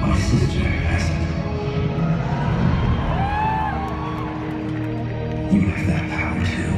My sister hasn't. You have that power too.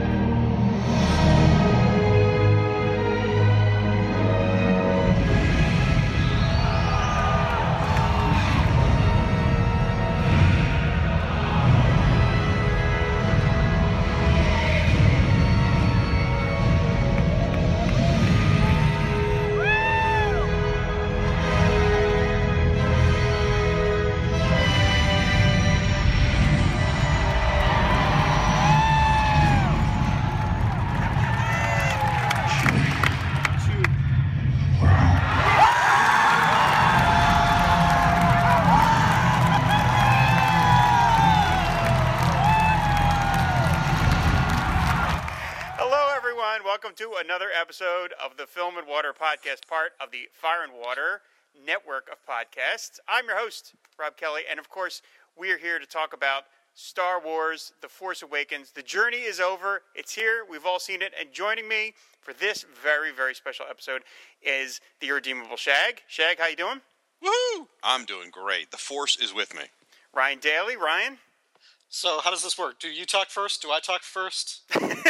Welcome to another episode of the Film and Water Podcast, part of the Fire and Water network of podcasts. I'm your host, Rob Kelly, and of course, we are here to talk about Star Wars: The Force Awakens. The journey is over. It's here. We've all seen it. And joining me for this very, very special episode is the irredeemable Shag. Shag, how you doing? Woohoo! I'm doing great. The Force is with me. Ryan Daly. Ryan? So how does this work? Do you talk first? Do I talk first?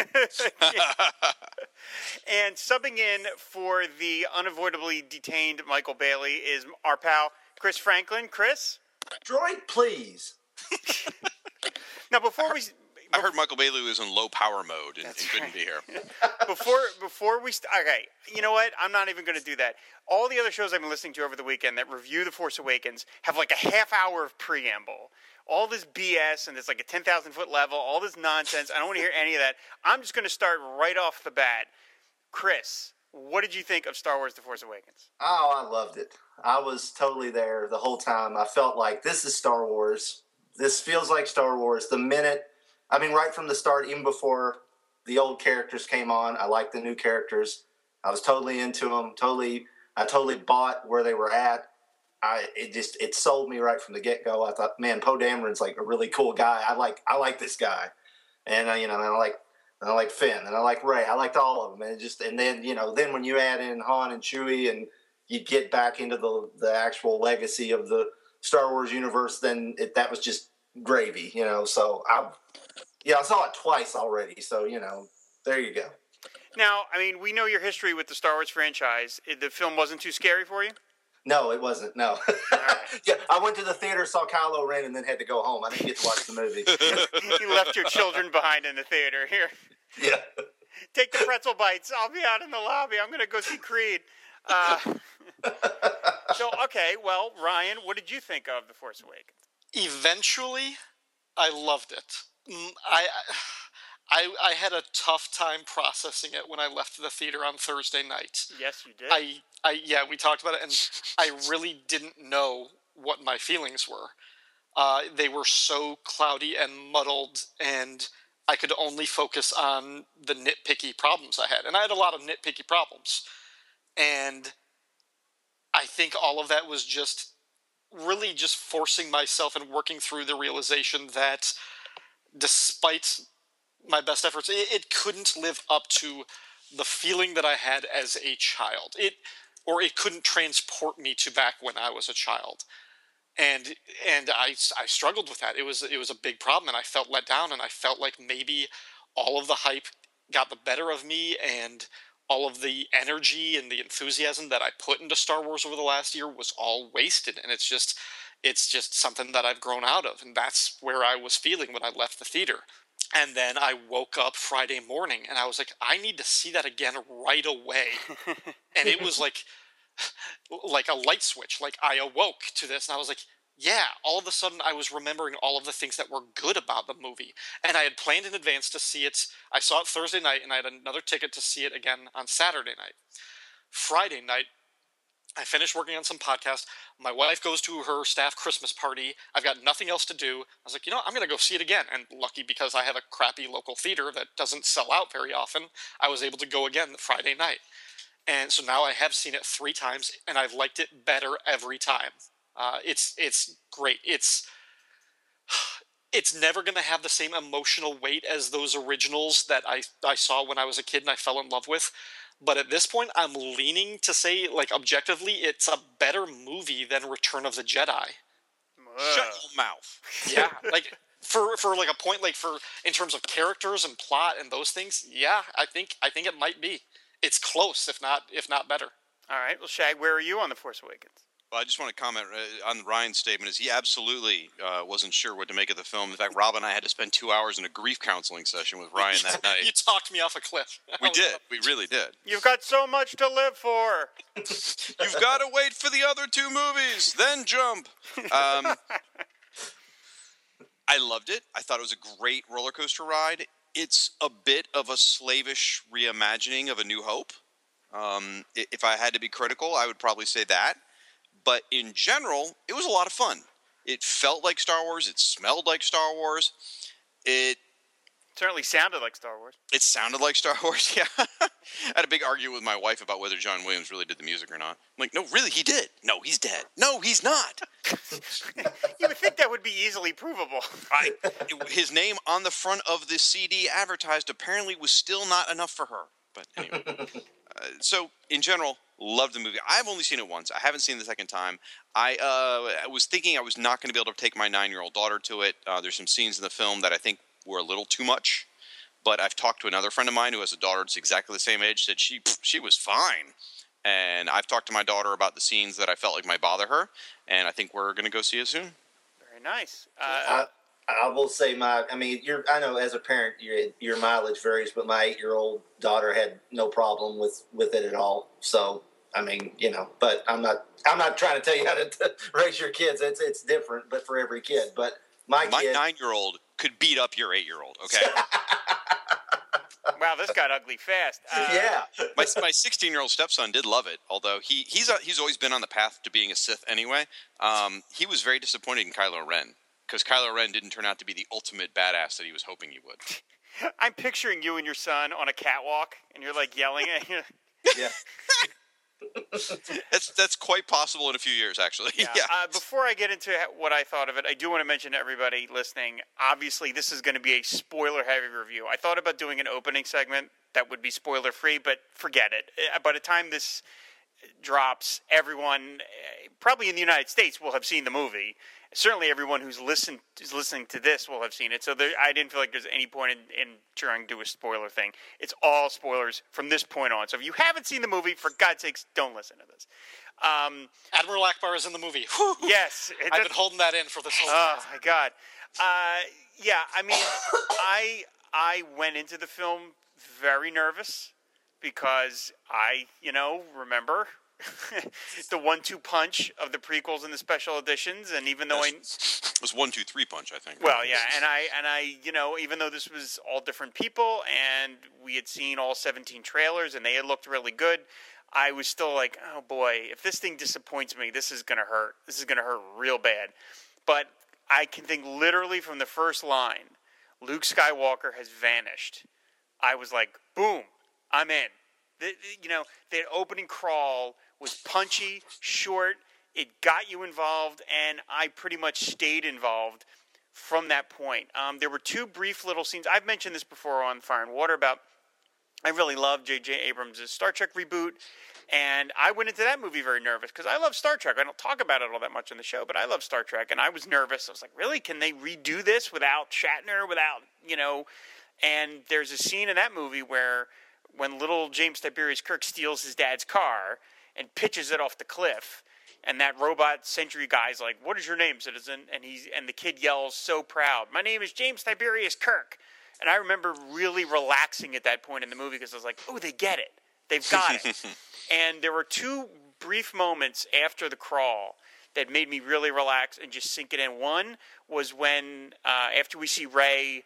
And subbing in for the unavoidably detained Michael Bailey is our pal, Chris Franklin. Chris? Droid, please. Now, before we... I heard Michael Bailey was in low power mode and couldn't be here. Before we... Okay, you know what? I'm not even going to do that. All the other shows I've been listening to over the weekend that review The Force Awakens have like a half hour of preamble. All this BS, and it's like a 10,000-foot level, all this nonsense. I don't want to hear any of that. I'm just going to start right off the bat. Chris, what did you think of Star Wars: The Force Awakens? Oh, I loved it. I was totally there the whole time. I felt like this is Star Wars. This feels like Star Wars. Right from the start, even before the old characters came on, I liked the new characters. I was totally into them. I totally bought where they were at. It sold me right from the get-go. I thought, man, Poe Dameron's like a really cool guy. I like this guy, and I like Finn, and I like Rey. I liked all of them, and then when you add in Han and Chewie, and you get back into the actual legacy of the Star Wars universe, then that was just gravy, So I saw it twice already, so there you go. Now, we know your history with the Star Wars franchise. The film wasn't too scary for you? No, it wasn't. No. Yeah, I went to the theater, saw Kylo Ren, and then had to go home. I didn't get to watch the movie. You left your children behind in the theater. Here. Yeah. Take the pretzel bites. I'll be out in the lobby. I'm going to go see Creed. Well, Ryan, what did you think of The Force Awakens? Eventually, I loved it. I had a tough time processing it when I left the theater on Thursday night. Yes, you did. We talked about it, and I really didn't know what my feelings were. They were so cloudy and muddled, and I could only focus on the nitpicky problems I had. And I had a lot of nitpicky problems. And I think all of that was just forcing myself and working through the realization that despite my best efforts, it couldn't live up to the feeling that I had as a child. It couldn't transport me to back when I was a child. And I struggled with that. It was a big problem, and I felt let down, and I felt like maybe all of the hype got the better of me, and all of the energy and the enthusiasm that I put into Star Wars over the last year was all wasted. And it's just something that I've grown out of, and that's where I was feeling when I left the theater. And then I woke up Friday morning, and I was like, I need to see that again right away. And it was like a light switch. Like, I awoke to this, and I was like, yeah, all of a sudden I was remembering all of the things that were good about the movie. And I had planned in advance to see it. I saw it Thursday night, and I had another ticket to see it again on Saturday night. Friday night, I finished working on some podcast. My wife goes to her staff Christmas party. I've got nothing else to do. I was like, I'm going to go see it again. And lucky, because I have a crappy local theater that doesn't sell out very often, I was able to go again Friday night. And so now I have seen it 3 times, and I've liked it better every time. It's great. It's never going to have the same emotional weight as those originals that I saw when I was a kid and I fell in love with. But at this point, I'm leaning to say, like, objectively, it's a better movie than Return of the Jedi. Shut your mouth. Yeah, like for like a point, like for in terms of characters and plot and those things. Yeah, I think it might be. It's close, if not better. All right. Well, Shag, where are you on The Force Awakens? Well, I just want to comment on Ryan's statement. Is he absolutely wasn't sure what to make of the film. In fact, Rob and I had to spend 2 hours in a grief counseling session with Ryan that night. You talked me off a cliff. We did. We really did. You've got so much to live for. You've got to wait for the other 2 movies, then jump. I loved it. I thought it was a great roller coaster ride. It's a bit of a slavish reimagining of A New Hope. If I had to be critical, I would probably say that. But in general, it was a lot of fun. It felt like Star Wars. It smelled like Star Wars. It certainly sounded like Star Wars. It sounded like Star Wars, yeah. I had a big argument with my wife about whether John Williams really did the music or not. I'm like, no, really, he did. No, he's dead. No, he's not. You would think that would be easily provable. His name on the front of the CD advertised apparently was still not enough for her. But anyway. So, in general, loved the movie. I've only seen it once. I haven't seen it the second time. I was thinking I was not going to be able to take my 9-year-old daughter to it. There's some scenes in the film that I think were a little too much. But I've talked to another friend of mine who has a daughter that's exactly the same age, said she was fine. And I've talked to my daughter about the scenes that I felt like might bother her. And I think we're going to go see it soon. Very nice. I will say I know as a parent your mileage varies, but my 8-year-old daughter had no problem with it at all. So but I'm not trying to tell you how to raise your kids. It's different, but for every kid. But my 9-year-old could beat up your 8-year-old. Okay. Wow, this got ugly fast. Yeah. My 16-year-old stepson did love it, although he's always been on the path to being a Sith anyway. He was very disappointed in Kylo Ren. Because Kylo Ren didn't turn out to be the ultimate badass that he was hoping he would. I'm picturing you and your son on a catwalk, and you're like yelling at him. Yeah. That's quite possible in a few years, actually. Yeah. Before I get into what I thought of it, I do want to mention to everybody listening, obviously this is going to be a spoiler-heavy review. I thought about doing an opening segment that would be spoiler-free, but forget it. By the time this drops, everyone, probably in the United States, will have seen the movie. Certainly everyone who's listening to this will have seen it. So I didn't feel like there's any point in trying to do a spoiler thing. It's all spoilers from this point on. So if you haven't seen the movie, for God's sakes, don't listen to this. Admiral Akbar is in the movie. Yes. I've been holding that in for this whole time. Oh, my God. Yeah, I mean, I went into the film very nervous because I, remember the 1-2 punch of the prequels and the special editions, and even though it was 1-2-3 punch, I think. Well, yeah, and I, even though this was all different people, and we had seen all 17 trailers, and they had looked really good, I was still like, oh boy, if this thing disappoints me, this is gonna hurt. This is gonna hurt real bad. But I can think literally from the first line, Luke Skywalker has vanished. I was like, boom, I'm in. The opening crawl was punchy, short, it got you involved, and I pretty much stayed involved from that point. There were 2 brief little scenes. I've mentioned this before on Fire and Water about I really love J.J. Abrams' Star Trek reboot, and I went into that movie very nervous because I love Star Trek. I don't talk about it all that much on the show, but I love Star Trek, and I was nervous. I was like, really? Can they redo this without Shatner, without, And there's a scene in that movie where when little James Tiberius Kirk steals his dad's car and pitches it off the cliff, and that robot sentry guy's like, "What is your name, citizen?" And the kid yells so proud, "My name is James Tiberius Kirk." And I remember really relaxing at that point in the movie because I was like, "Oh, they get it. They've got it." And there were 2 brief moments after the crawl that made me really relax and just sink it in. One was when after we see Rey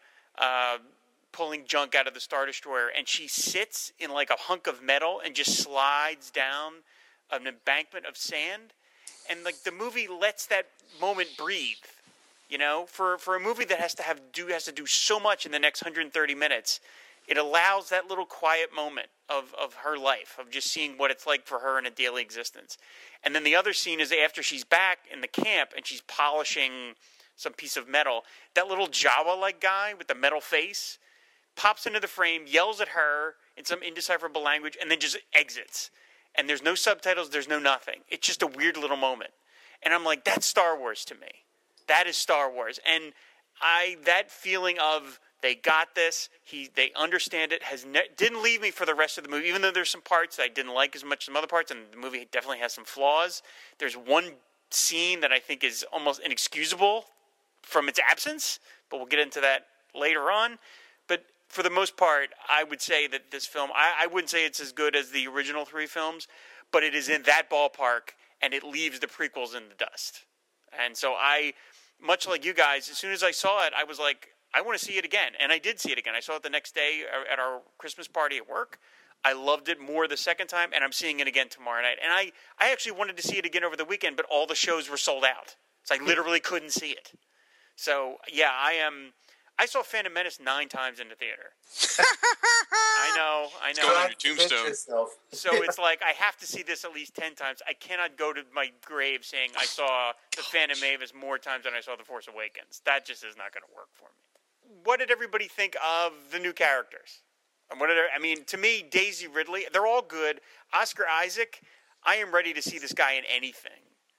pulling junk out of the Star Destroyer, and she sits in like a hunk of metal and just slides down an embankment of sand, and like the movie lets that moment breathe. For a movie that has to do so much in the next 130 minutes, it allows that little quiet moment of her life, of just seeing what it's like for her in a daily existence. And then the other scene is after she's back in the camp and she's polishing some piece of metal. That little Jawa-like guy with the metal face pops into the frame, yells at her, in some indecipherable language and then just exits. And there's no subtitles, there's no nothing. It's just a weird little moment. And I'm like, that's Star Wars to me. That is Star Wars. And that feeling of they got this, they understand it, didn't leave me for the rest of the movie, even though there's some parts I didn't like as much as some other parts, and the movie definitely has some flaws. There's one scene that I think is almost inexcusable from its absence, but we'll get into that later on. But for the most part, I would say that this film, I wouldn't say it's as good as the original 3 films, but it is in that ballpark, and it leaves the prequels in the dust. And so much like you guys, as soon as I saw it, I was like, I want to see it again. And I did see it again. I saw it the next day at our Christmas party at work. I loved it more the second time, and I'm seeing it again tomorrow night. And I actually wanted to see it again over the weekend, but all the shows were sold out. So I literally couldn't see it. So, yeah, I saw Phantom Menace 9 times in the theater. I know. It's going on your tombstone. So it's like, I have to see this at least 10 times. I cannot go to my grave saying I saw The Phantom Mavis more times than I saw The Force Awakens. That just is not going to work for me. What did everybody think of the new characters? To me, Daisy Ridley, they're all good. Oscar Isaac, I am ready to see this guy in anything.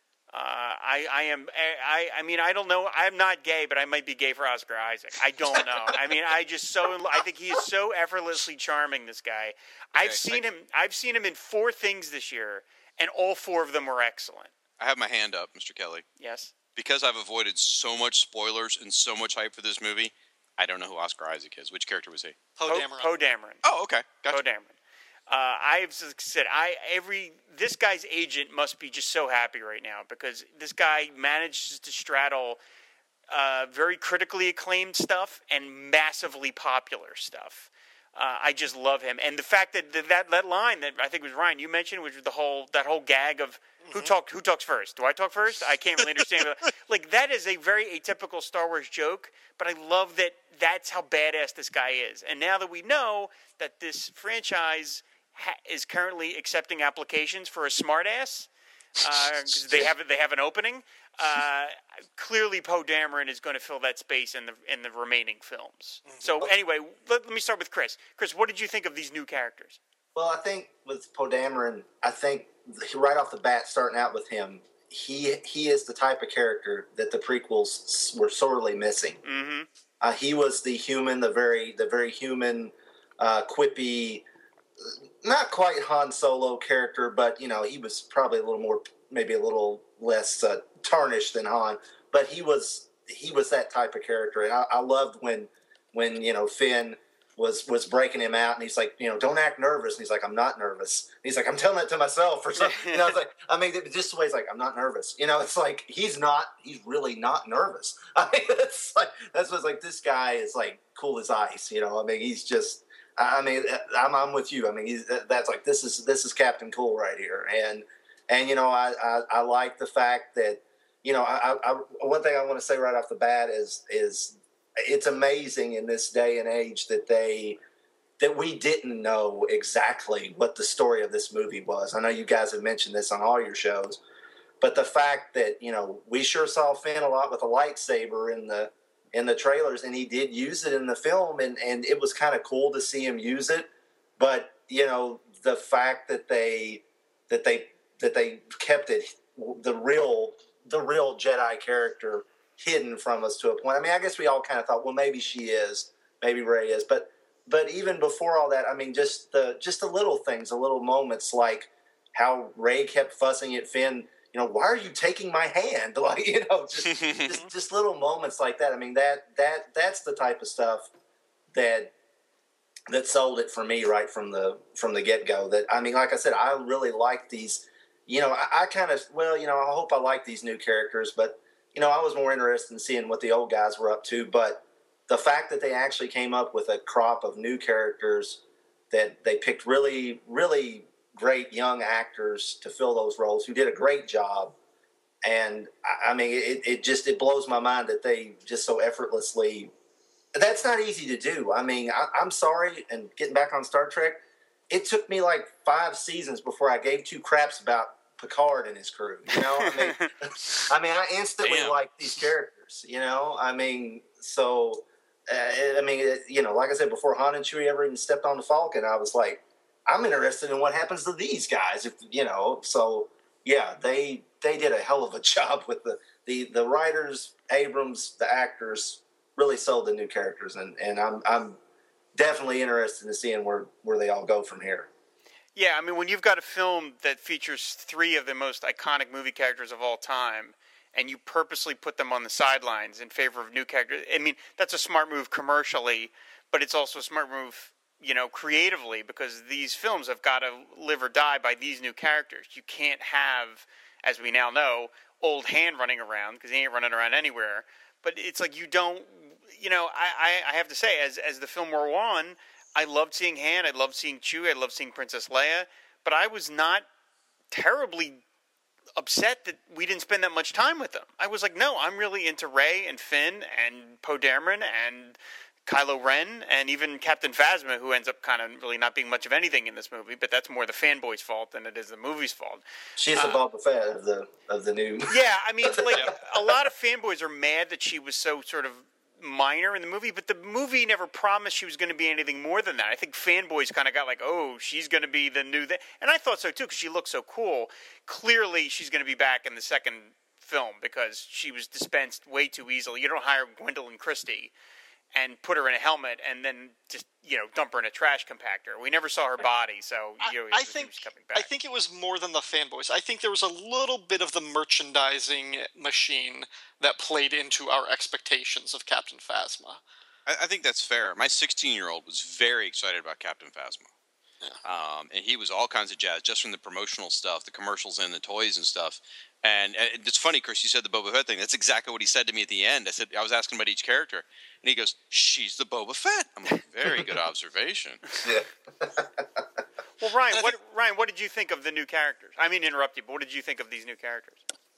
I don't know. I'm not gay, but I might be gay for Oscar Isaac. I don't know. I think he is so effortlessly charming, this guy. I've seen him in 4 things this year, and all 4 of them were excellent. I have my hand up, Mr. Kelly. Yes. Because I've avoided so much spoilers and so much hype for this movie, I don't know who Oscar Isaac is. Which character was he? Poe Dameron. Oh, okay. Gotcha. Poe Dameron. I've said this guy's agent must be just so happy right now because this guy manages to straddle very critically acclaimed stuff and massively popular stuff. I just love him, and the fact that line that I think was Ryan you mentioned, which was that whole gag of who talks first? Do I talk first? I can't really understand. Like that is a very atypical Star Wars joke, but I love that that's how badass this guy is. And now that we know that this franchise is currently accepting applications for a smartass, because they have an opening. Clearly, Poe Dameron is going to fill that space in the remaining films. So anyway, let me start with Chris. Chris, what did you think of these new characters? Well, I think with Poe Dameron, I think right off the bat, starting out with him, he is the type of character that the prequels were sorely missing. Mm-hmm. He was the human, the very human, quippy, not quite Han Solo character, but he was probably maybe a little less tarnished than Han. But he was that type of character, and I loved when Finn was breaking him out, and he's like, don't act nervous, and he's like, I'm not nervous. And he's like, I'm telling that to myself or something. It's like, just the way he's like, I'm not nervous. It's like he's really not nervous. That's what's like. This guy is like cool as ice. He's just. I'm with you. That's like this is Captain Cool right here, and I like the fact that one thing I want to say right off the bat is it's amazing in this day and age that we didn't know exactly what the story of this movie was. I know you guys have mentioned this on all your shows, but the fact that we sure saw Finn a lot with a lightsaber in the trailers, and he did use it in the film, and it was kind of cool to see him use it. But the fact that they kept it the real Jedi character hidden from us to a point. I guess we all kind of thought, well, maybe she is, maybe Rey is, but even before all that, just the little things, the little moments, like how Rey kept fussing at Finn. Why are you taking my hand? Just little moments like that. That's the type of stuff that sold it for me right from the get go. That like I said, I really like these. I hope I like these new characters, but I was more interested in seeing what the old guys were up to. But the fact that they actually came up with a crop of new characters, that they picked really, really great young actors to fill those roles who did a great job. And it blows my mind that they just so effortlessly, that's not easy to do. I'm sorry. And getting back on Star Trek, it took me like 5 seasons before I gave 2 craps about Picard and his crew. I instantly liked these characters, so I mean, like I said before, Han and Chewie ever even stepped on the Falcon, I was like, I'm interested in what happens to these guys. So yeah, they did a hell of a job with the writers, Abrams, the actors really sold the new characters, and I'm definitely interested in seeing where they all go from here. Yeah, I mean, when you've got a film that features three of the most iconic movie characters of all time, and you purposely put them on the sidelines in favor of new characters, I mean, that's a smart move commercially, but it's also a smart move, creatively, because these films have got to live or die by these new characters. You can't have, as we now know, old Han running around, because he ain't running around anywhere. But it's like you don't, I have to say, as the film wore on, I loved seeing Han, I loved seeing Chewie, I loved seeing Princess Leia, but I was not terribly upset that we didn't spend that much time with them. I was like, no, I'm really into Rey and Finn and Poe Dameron and Kylo Ren and even Captain Phasma, who ends up kind of really not being much of anything in this movie, but that's more the fanboy's fault than it is the movie's fault. She's the Boba Fett of the new. Yeah, I mean, like a lot of fanboys are mad that she was so sort of minor in the movie, but the movie never promised she was going to be anything more than that. I think fanboys kind of got like, oh, she's going to be the new thing. And I thought so too, because she looked so cool. Clearly, she's going to be back in the second film because she was dispensed way too easily. You don't hire Gwendolyn Christie and put her in a helmet and then just dump her in a trash compactor. We never saw her body, so I think she was coming back. I think it was more than the fanboys. I think there was a little bit of the merchandising machine that played into our expectations of Captain Phasma. I think that's fair. My 16-year-old was very excited about Captain Phasma. Yeah. And he was all kinds of jazz, just from the promotional stuff, the commercials and the toys and stuff. And it's funny, Chris, you said the Boba Fett thing. That's exactly what he said to me at the end. I was asking about each character, and he goes, "She's the Boba Fett." I'm like, very good observation. Yeah. Well, Ryan, what did you think of the new characters? I mean, interrupt you, but what did you think of these new characters?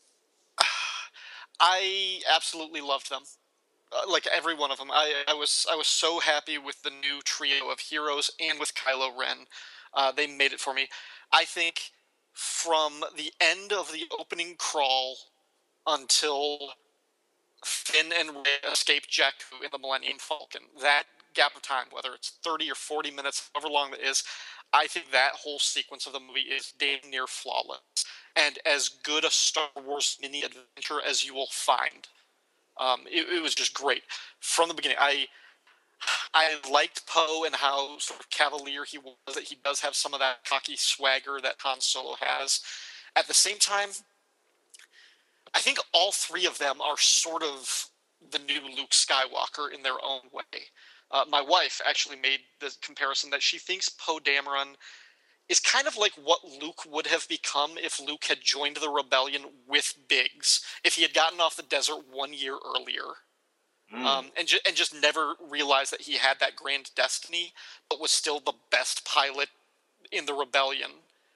I absolutely loved them. Like every one of them. I was so happy with the new trio of heroes and with Kylo Ren. They made it for me. I think from the end of the opening crawl until Finn and Rey escape Jakku in the Millennium Falcon, that gap of time, whether it's 30 or 40 minutes, however long it is, I think that whole sequence of the movie is damn near flawless. And as good a Star Wars mini-adventure as you will find. It was just great. From the beginning, I liked Poe and how sort of cavalier he was, that he does have some of that cocky swagger that Han Solo has. At the same time, I think all three of them are sort of the new Luke Skywalker in their own way. My wife actually made the comparison that she thinks Poe Dameron is kind of like what Luke would have become if Luke had joined the rebellion with Biggs, if he had gotten off the desert 1 year earlier. And just never realized that he had that grand destiny, but was still the best pilot in the rebellion.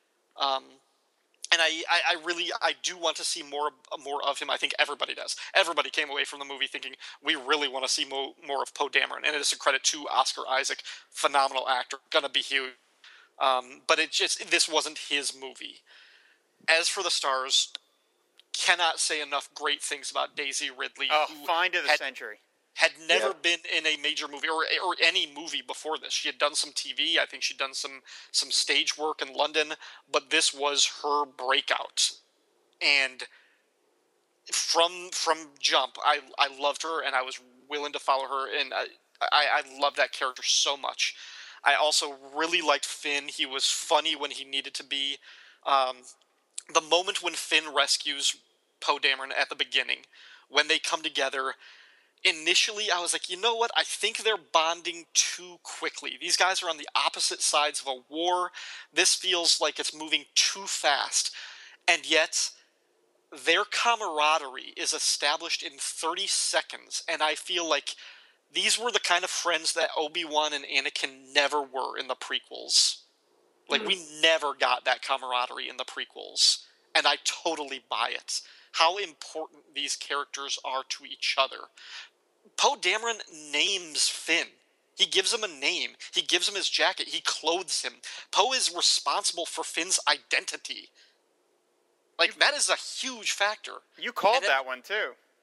And I do want to see more of him. I think everybody does. Everybody came away from the movie thinking we really want to see more of Poe Dameron, and it is a credit to Oscar Isaac, phenomenal actor, gonna be huge. But this wasn't his movie. As for the stars, cannot say enough great things about Daisy Ridley. Find of the century. Had never been in a major movie or any movie before this. She had done some TV. I think she'd done some stage work in London, but this was her breakout. And from jump, I loved her, and I was willing to follow her, and I love that character so much. I also really liked Finn. He was funny when he needed to be. The moment when Finn rescues Poe Dameron at the beginning, when they come together, initially I was like, you know what? I think they're bonding too quickly. These guys are on the opposite sides of a war. This feels like it's moving too fast. And yet, their camaraderie is established in 30 seconds, and I feel like these were the kind of friends that Obi-Wan and Anakin never were in the prequels. Like, we never got that camaraderie in the prequels, and I totally buy it. How important these characters are to each other. Poe Dameron names Finn. He gives him a name. He gives him his jacket. He clothes him. Poe is responsible for Finn's identity. Like, that is a huge factor. You called that one, too.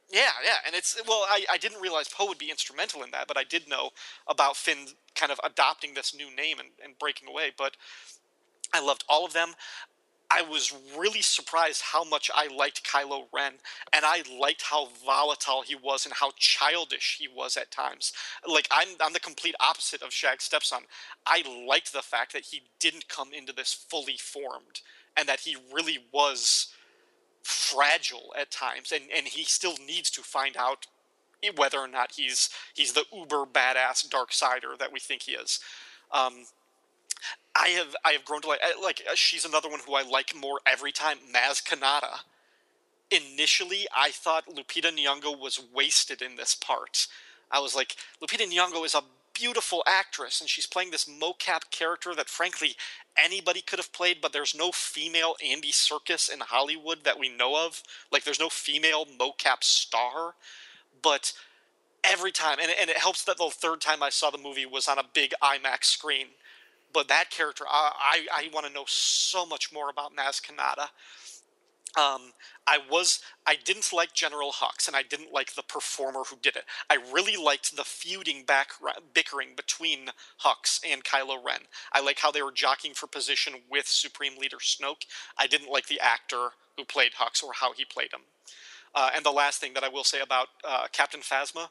Yeah, and I didn't realize Poe would be instrumental in that, but I did know about Finn kind of adopting this new name and breaking away. But I loved all of them. I was really surprised how much I liked Kylo Ren, and I liked how volatile he was and how childish he was at times. Like, I'm the complete opposite of Shag's stepson. I liked the fact that he didn't come into this fully formed, and that he really was fragile at times, and he still needs to find out whether or not he's the uber badass dark sider that we think he is. I have grown to like she's another one who I like more every time. Maz Kanata. Initially, I thought Lupita Nyong'o was wasted in this part. I was like, Lupita Nyong'o is a beautiful actress, and she's playing this mocap character that, frankly, anybody could have played, but there's no female Andy Serkis in Hollywood that we know of. Like, there's no female mocap star. But every time, and it helps that the third time I saw the movie was on a big IMAX screen. But that character, I want to know so much more about Maz Kanata. I didn't like General Hux, and I didn't like the performer who did it. I really liked the bickering between Hux and Kylo Ren. I like how they were jockeying for position with Supreme Leader Snoke. I didn't like the actor who played Hux or how he played him. And the last thing that I will say about Captain Phasma,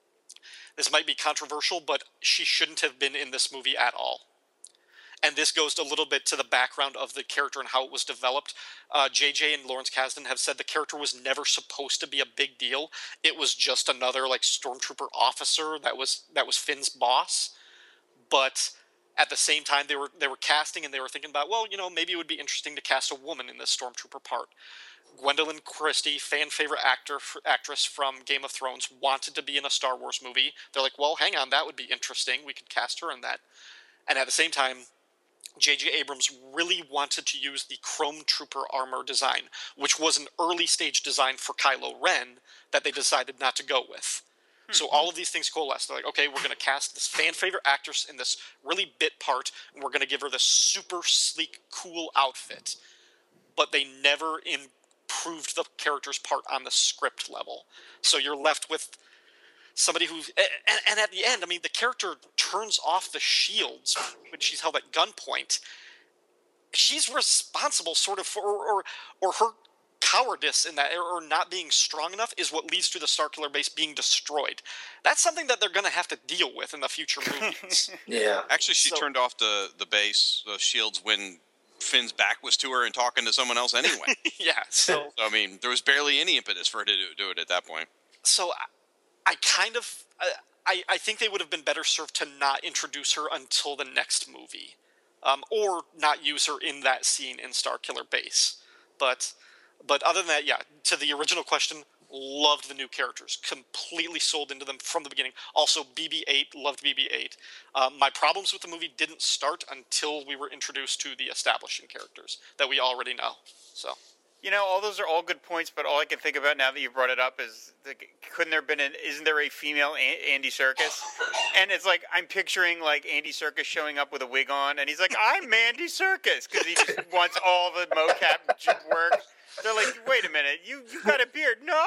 this might be controversial, but she shouldn't have been in this movie at all. And this goes a little bit to the background of the character and how it was developed. JJ and Lawrence Kasdan have said the character was never supposed to be a big deal. It was just another like stormtrooper officer that was Finn's boss. But at the same time, they were casting, and they were thinking about, well, maybe it would be interesting to cast a woman in this stormtrooper part. Gwendolyn Christie, fan favorite actress from Game of Thrones, wanted to be in a Star Wars movie. They're like, well, hang on, that would be interesting. We could cast her in that. And at the same time, J.J. Abrams really wanted to use the Chrome Trooper armor design, which was an early stage design for Kylo Ren that they decided not to go with. So all of these things coalesced. They're like, okay, we're going to cast this fan favorite actress in this really bit part, and we're going to give her this super sleek, cool outfit. But they never improved the character's part on the script level. So you're left with somebody who, and at the end, I mean, the character turns off the shields when she's held at gunpoint. She's responsible, sort of, for, or her cowardice in that, or not being strong enough, is what leads to the Starkiller base being destroyed. That's something that they're going to have to deal with in the future movies. Yeah. Actually, she turned off the base, the shields, when Finn's back was to her and talking to someone else anyway. Yeah. So I mean, there was barely any impetus for her to do it at that point. So I kind of, I think they would have been better served to not introduce her until the next movie, or not use her in that scene in Starkiller Base. But other than that, yeah, to the original question, loved the new characters, completely sold into them from the beginning. Also, BB-8, loved BB-8. My problems with the movie didn't start until we were introduced to the establishing characters that we already know. So. All those are all good points, but all I can think about now that you brought it up is, isn't there a female Andy Serkis? And it's like, I'm picturing like Andy Serkis showing up with a wig on, and he's like, I'm Andy Serkis, because he just wants all the mocap work. They're like, wait a minute, you got a beard. No,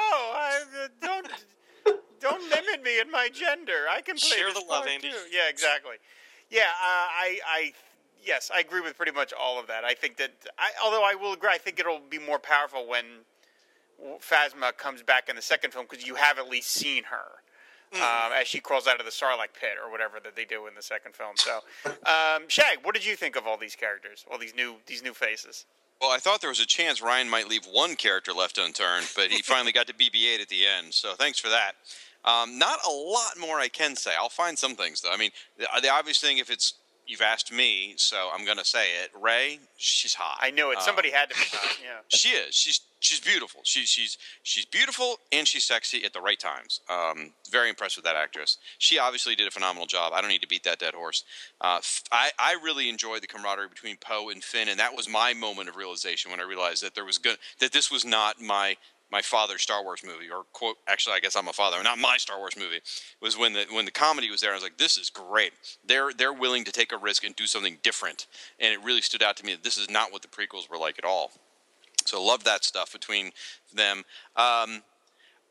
don't limit me in my gender. I can play Share this the love, part Andy. too. Yeah, exactly. Yeah, Yes, I agree with pretty much all of that. I think that, although I will agree, I think it'll be more powerful when Phasma comes back in the second film, because you have at least seen her as she crawls out of the Sarlacc pit or whatever that they do in the second film. So, Shag, what did you think of all these characters, all these new faces? Well, I thought there was a chance Ryan might leave one character left unturned, but he finally got to BB-8 at the end, so thanks for that. Not a lot more I can say. I'll find some things, though. I mean, the obvious thing, you've asked me, so I'm going to say it. Rey, she's hot. I knew it. Somebody had to be hot, yeah. She is. She's beautiful. She's beautiful, and she's sexy at the right times. Very impressed with that actress. She obviously did a phenomenal job. I don't need to beat that dead horse. I really enjoyed the camaraderie between Poe and Finn, and that was my moment of realization when I realized that that this was not my father's Star Wars movie, or quote, actually, I guess I'm a father, not my Star Wars movie. It was when the comedy was there. I was like, this is great. They're willing to take a risk and do something different, and it really stood out to me that this is not what the prequels were like at all. So loved that stuff between them. I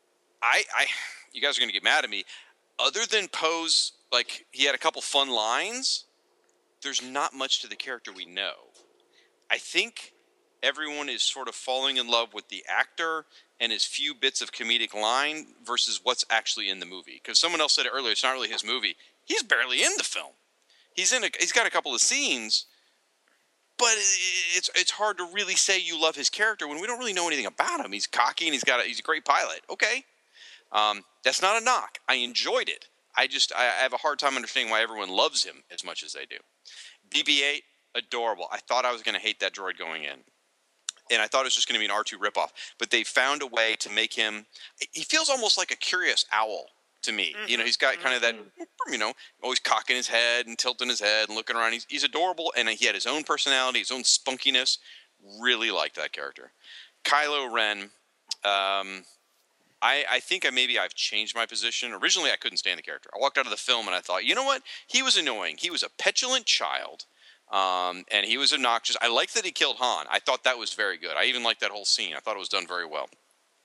you guys are going to get mad at me. Other than Poe's, like, he had a couple fun lines, there's not much to the character we know. I think everyone is sort of falling in love with the actor and his few bits of comedic line versus what's actually in the movie. Because someone else said it earlier, it's not really his movie. He's barely in the film. He's got a couple of scenes, but it's hard to really say you love his character when we don't really know anything about him. He's cocky and he's a great pilot. Okay. That's not a knock. I enjoyed it. I have a hard time understanding why everyone loves him as much as they do. BB-8, adorable. I thought I was going to hate that droid going in. And I thought it was just going to be an R2 ripoff. But they found a way to make him... He feels almost like a curious owl to me. Mm-hmm. He's got kind of that, always cocking his head and tilting his head and looking around. He's adorable, and he had his own personality, his own spunkiness. Really liked that character. Kylo Ren... I think I've changed my position. Originally, I couldn't stand the character. I walked out of the film and I thought, you know what? He was annoying. He was a petulant child, and he was obnoxious. I liked that he killed Han. I thought that was very good. I even liked that whole scene. I thought it was done very well.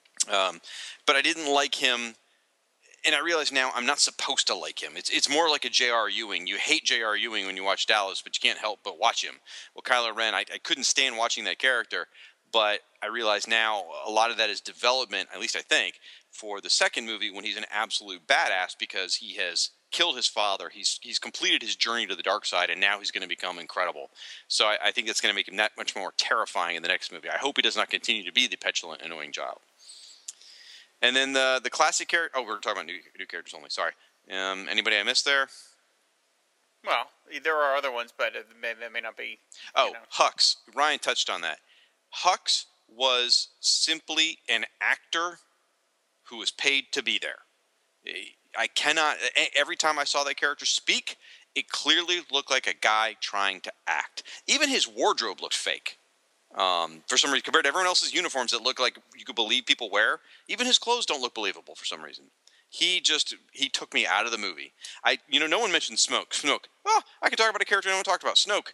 But I didn't like him, and I realize now I'm not supposed to like him. It's more like a J.R. Ewing. You hate J.R. Ewing when you watch Dallas, but you can't help but watch him. Well, Kylo Ren, I couldn't stand watching that character. But I realize now a lot of that is development, at least I think, for the second movie when he's an absolute badass because he has killed his father. He's completed his journey to the dark side, and now he's going to become incredible. So I think that's going to make him that much more terrifying in the next movie. I hope he does not continue to be the petulant, annoying child. And then the classic character... Oh, we're talking about new characters only. Sorry. Anybody I missed there? Well, there are other ones, but that may not be... Oh, Hux. Ryan touched on that. Hux was simply an actor who was paid to be there. I cannot... Every time I saw that character speak, it clearly looked like a guy trying to act. Even his wardrobe looked fake. For some reason, compared to everyone else's uniforms that look like you could believe people wear, even his clothes don't look believable for some reason. He took me out of the movie. No one mentioned Snoke. Oh, I can talk about a character no one talked about. Snoke.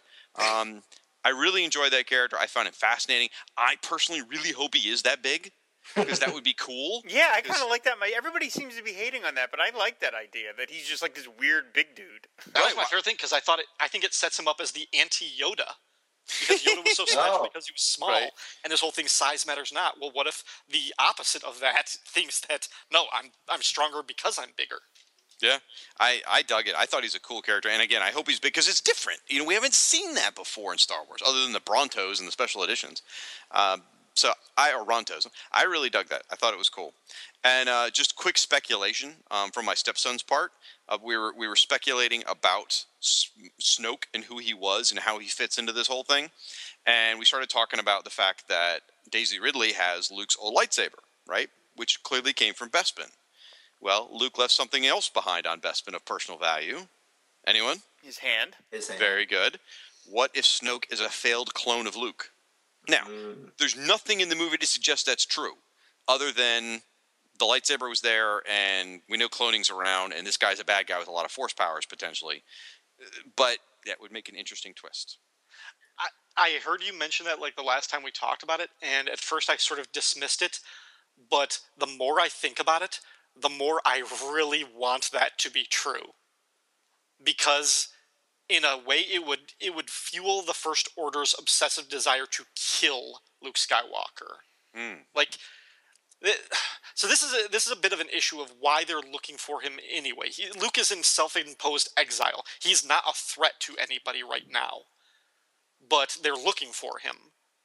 I really enjoyed that character. I found him fascinating. I personally really hope he is that big because that would be cool. Yeah, I kind of like that. Everybody seems to be hating on that, but I like that idea that he's just like this weird big dude. That was my favorite thing because I think it sets him up as the anti-Yoda. Because Yoda was so special because he was small, right. And this whole thing, size matters not. Well, what if the opposite of that thinks that, no, I'm stronger because I'm bigger? Yeah, I dug it. I thought he's a cool character. And again, I hope he's big because it's different. We haven't seen that before in Star Wars other than the Brontos and the special editions. Or Rontos. I really dug that. I thought it was cool. And just quick speculation from my stepson's part. We were speculating about Snoke and who he was and how he fits into this whole thing. And we started talking about the fact that Daisy Ridley has Luke's old lightsaber, right? Which clearly came from Bespin. Well, Luke left something else behind on Bespin of personal value. Anyone? His hand. Very good. What if Snoke is a failed clone of Luke? Now, there's nothing in the movie to suggest that's true, other than the lightsaber was there, and we know cloning's around, and this guy's a bad guy with a lot of force powers, potentially. But that would make an interesting twist. I heard you mention that the last time we talked about it, and at first I sort of dismissed it, but the more I think about it, the more I really want that to be true. Because in a way it would fuel the First Order's obsessive desire to kill Luke Skywalker. So this is a bit of an issue of why they're looking for him anyway. Luke is in self-imposed exile. He's not a threat to anybody right now. But they're looking for him.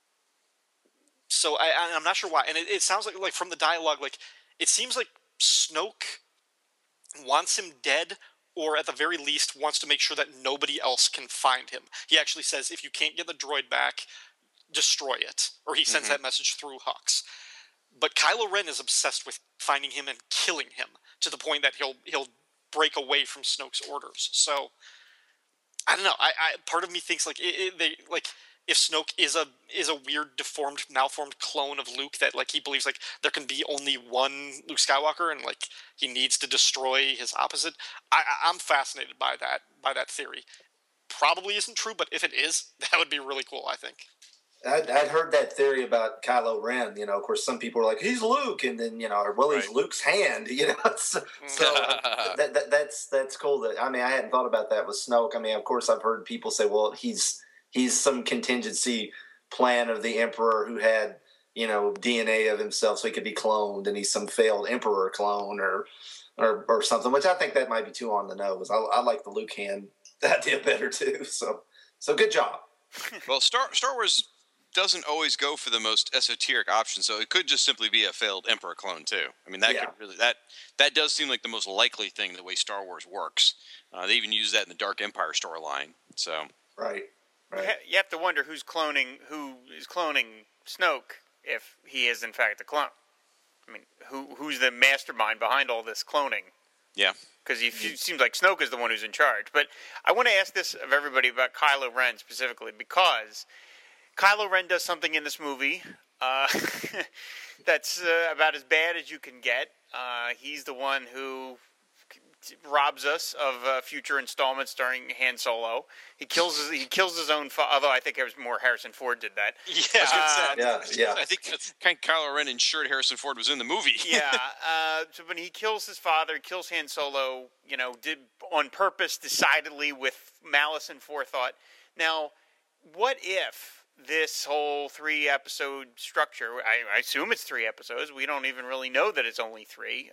So I'm not sure why. And it sounds like from the dialogue, it seems like Snoke wants him dead, or at the very least wants to make sure that nobody else can find him. He actually says, if you can't get the droid back, destroy it. Or he sends that message through Hux. But Kylo Ren is obsessed with finding him and killing him, to the point that he'll break away from Snoke's orders. So, I don't know. Part of me thinks if Snoke is a weird, deformed, malformed clone of Luke, that he believes there can be only one Luke Skywalker, and he needs to destroy his opposite. I'm fascinated by that theory. Probably isn't true, but if it is, that would be really cool, I think. I'd heard that theory about Kylo Ren. You know, of course, some people are like, he's Luke, and then, you know, or, well, he's Right. Luke's hand. You know, so that's cool. That, I mean, I hadn't thought about that with Snoke. I mean, of course, I've heard people say, well, he's some contingency plan of the Emperor who had, you know, DNA of himself so he could be cloned, and he's some failed Emperor clone or something. Which I think that might be too on the nose. I like the Luke hand idea better too. So good job. Well, Star Wars doesn't always go for the most esoteric option, so it could just simply be a failed Emperor clone too. I mean, that could really that does seem like the most likely thing, the way Star Wars works. They even use that in the Dark Empire storyline. So right. You have to wonder who is cloning Snoke if he is in fact a clone. I mean, who's the mastermind behind all this cloning? Yeah. Because it seems like Snoke is the one who's in charge. But I want to ask this of everybody about Kylo Ren specifically, because Kylo Ren does something in this movie that's about as bad as you can get. He's the one who robs us of future installments starring Han Solo. He kills his own father. Although I think it was more Harrison Ford did that. Yeah. I think Kylo Ren ensured Harrison Ford was in the movie. So when he kills his father, kills Han Solo, you know, did on purpose, decidedly, with malice and forethought. Now, what if this whole 3-episode structure, I assume it's 3 episodes, we don't even really know that it's only 3.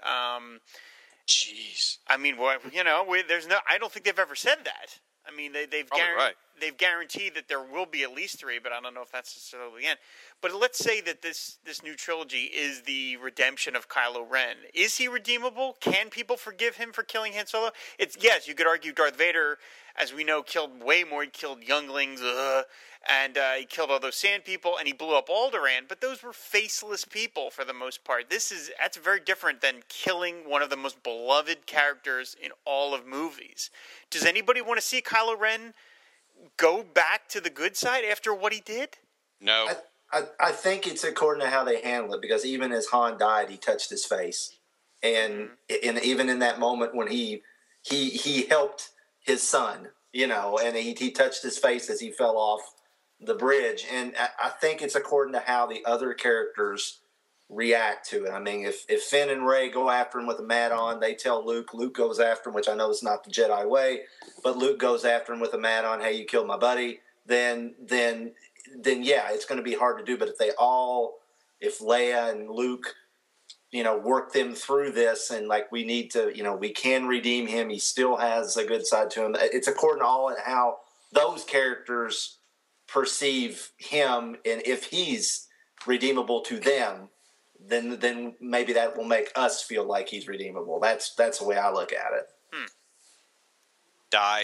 Jeez. I mean, you know, I don't think they've ever said that. I mean, they've guaranteed that there will be at least 3, but I don't know if that's necessarily the end. But let's say that this new trilogy is the redemption of Kylo Ren. Is he redeemable? Can people forgive him for killing Han Solo? Yes, you could argue Darth Vader, as we know, killed way more. He killed younglings, and he killed all those sand people, and he blew up Alderaan. But those were faceless people for the most part. That's very different than killing one of the most beloved characters in all of movies. Does anybody want to see Kylo Ren go back to the good side after what he did? No. I think it's according to how they handle it, because even as Han died, he touched his face, and even in that moment when he helped his son, you know, and he touched his face as he fell off the bridge, and I think it's according to how the other characters react to it. I mean, if Finn and Rey go after him with a mat on, they tell Luke goes after him, which I know is not the Jedi way, but Luke goes after him with a mat on. Hey, you killed my buddy. Then yeah, it's going to be hard to do. But if Leia and Luke, you know, work them through this, and like we need to, you know, we can redeem him. He still has a good side to him. It's according to all how those characters perceive him, and if he's redeemable to them, then maybe that will make us feel like he's redeemable. That's the way I look at it. Die.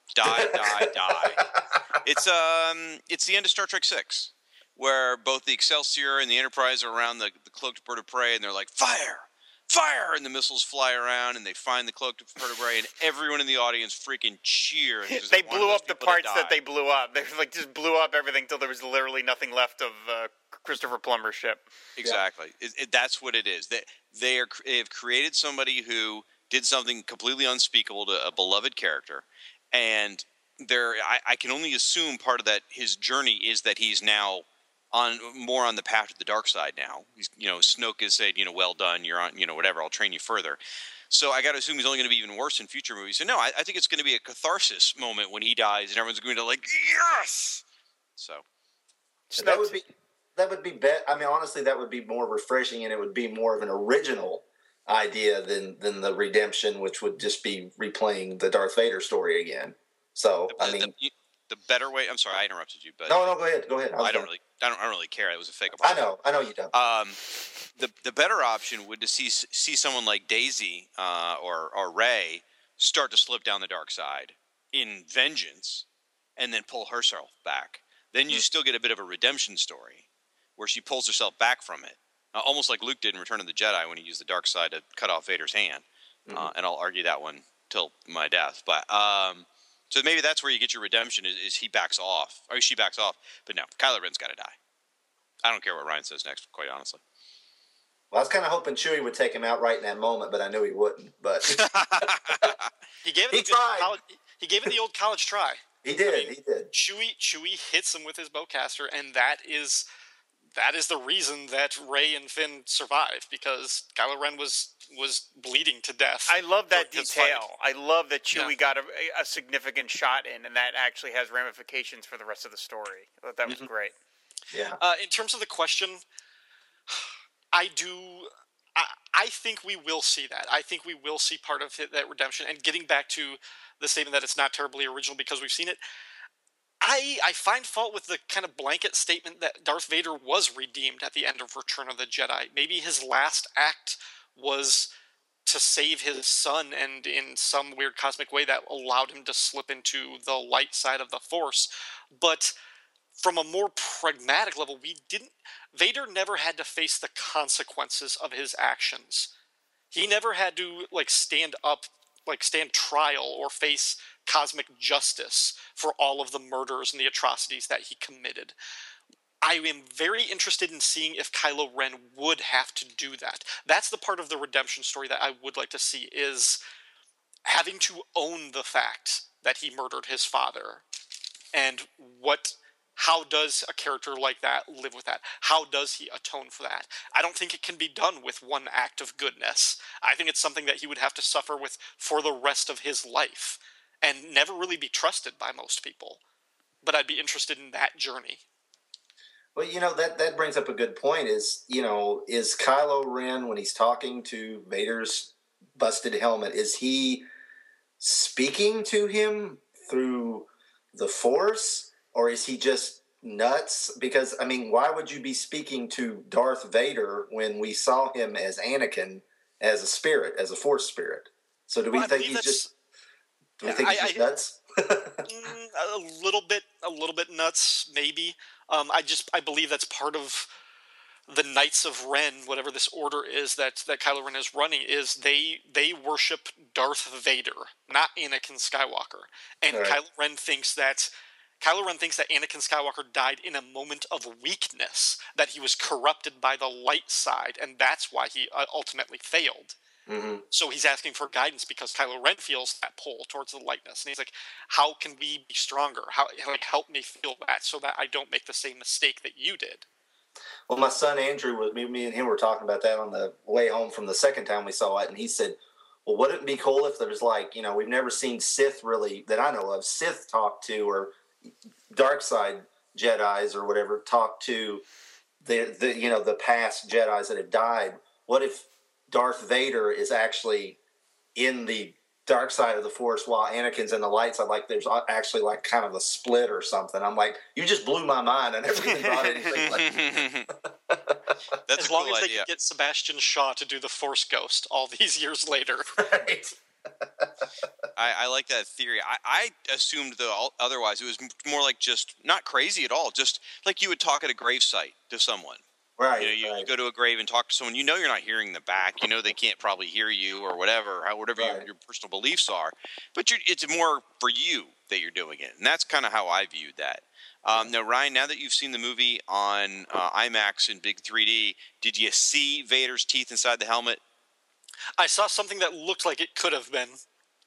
It's the end of Star Trek VI, where both the Excelsior and the Enterprise are around the cloaked bird of prey, and they're like, fire, and the missiles fly around, and they find the cloaked bird of prey, and everyone in the audience freaking cheers. They blew up the parts that they blew up. They like just blew up everything until there was literally nothing left of Christopher Plummer's ship. Exactly. That's what it is. They have created somebody who did something completely unspeakable to a beloved character, and I can only assume part of that his journey is that he's now more on the path to the dark side now. He's, you know, Snoke has said, you know, well done, you're on, you know, whatever, I'll train you further. So I got to assume he's only going to be even worse in future movies. So no, I think it's going to be a catharsis moment when he dies, and everyone's going to like, yes. So that would be I mean, honestly, that would be more refreshing, and it would be more of an original idea than the redemption, which would just be replaying the Darth Vader story again. So the better way. I'm sorry, I interrupted you, but no, go ahead. I don't really care. It was a fake apology. I know you don't. The better option would to see someone like Daisy or Rey start to slip down the dark side in vengeance, and then pull herself back. Then you still get a bit of a redemption story where she pulls herself back from it, almost like Luke did in Return of the Jedi when he used the dark side to cut off Vader's hand. And I'll argue that one till my death, but. So maybe that's where you get your redemption is he backs off, or she backs off. But no, Kylo Ren's got to die. I don't care what Ryan says next, quite honestly. Well, I was kind of hoping Chewie would take him out right in that moment, but I knew he wouldn't. But he gave it the old college try. He did. He did. Chewie hits him with his bowcaster, and that is the reason that Rey and Finn survived, because Kylo Ren was bleeding to death. I love that during his detail. fight. I love that Chewie got a significant shot in, and that actually has ramifications for the rest of the story. I thought that was great. Yeah. In terms of the question, I think we will see that. I think we will see part of that redemption. And getting back to the statement that it's not terribly original because we've seen it, I find fault with the kind of blanket statement that Darth Vader was redeemed at the end of Return of the Jedi. Maybe his last act was to save his son, and in some weird cosmic way that allowed him to slip into the light side of the Force. But from a more pragmatic level, Vader never had to face the consequences of his actions. He never had to stand trial or face cosmic justice for all of the murders and the atrocities that he committed. I am very interested in seeing if Kylo Ren would have to do that. That's the part of the redemption story that I would like to see, is having to own the fact that he murdered his father. And how does a character like that live with that? How does he atone for that? I don't think it can be done with one act of goodness. I think it's something that he would have to suffer with for the rest of his life and never really be trusted by most people. But I'd be interested in that journey. Well, that brings up a good point. Is Kylo Ren, when he's talking to Vader's busted helmet, is he speaking to him through the Force, or is he just nuts? Because, why would you be speaking to Darth Vader when we saw him as Anakin, as a spirit, as a Force spirit? So do we think he's just nuts? A little bit nuts, maybe. I believe that's part of the Knights of Ren, whatever this order is that Kylo Ren is running, is they worship Darth Vader, not Anakin Skywalker. And right. Kylo Ren thinks that Anakin Skywalker died in a moment of weakness, that he was corrupted by the light side, and that's why he ultimately failed. Mm-hmm. So he's asking for guidance because Kylo Ren feels that pull towards the lightness. And he's like, how can we be stronger? Help me feel that so that I don't make the same mistake that you did. Well, my son Andrew, me and him were talking about that on the way home from the second time we saw it. And he said, well, wouldn't it be cool if there's we've never seen Sith really, that I know of, Sith talk to, or dark side Jedis or whatever, talk to the past Jedis that have died. What if Darth Vader is actually in the dark side of the Force while Anakin's in the light side? There's actually kind of a split or something. I'm like, you just blew my mind. I never even thought anything That's as a cool long as they idea. can get Sebastian Shaw to do the Force Ghost all these years later. Right. I like that theory. I assumed, though, otherwise it was more like just not crazy at all. Just like you would talk at a gravesite to someone. Right. You go to a grave and talk to someone. You're not hearing the back. They can't probably hear you or whatever Right. your personal beliefs are. But it's more for you that you're doing it. And that's kind of how I viewed that. Now, Ryan, now that you've seen the movie on IMAX in big 3D, did you see Vader's teeth inside the helmet? I saw something that looked like it could have been.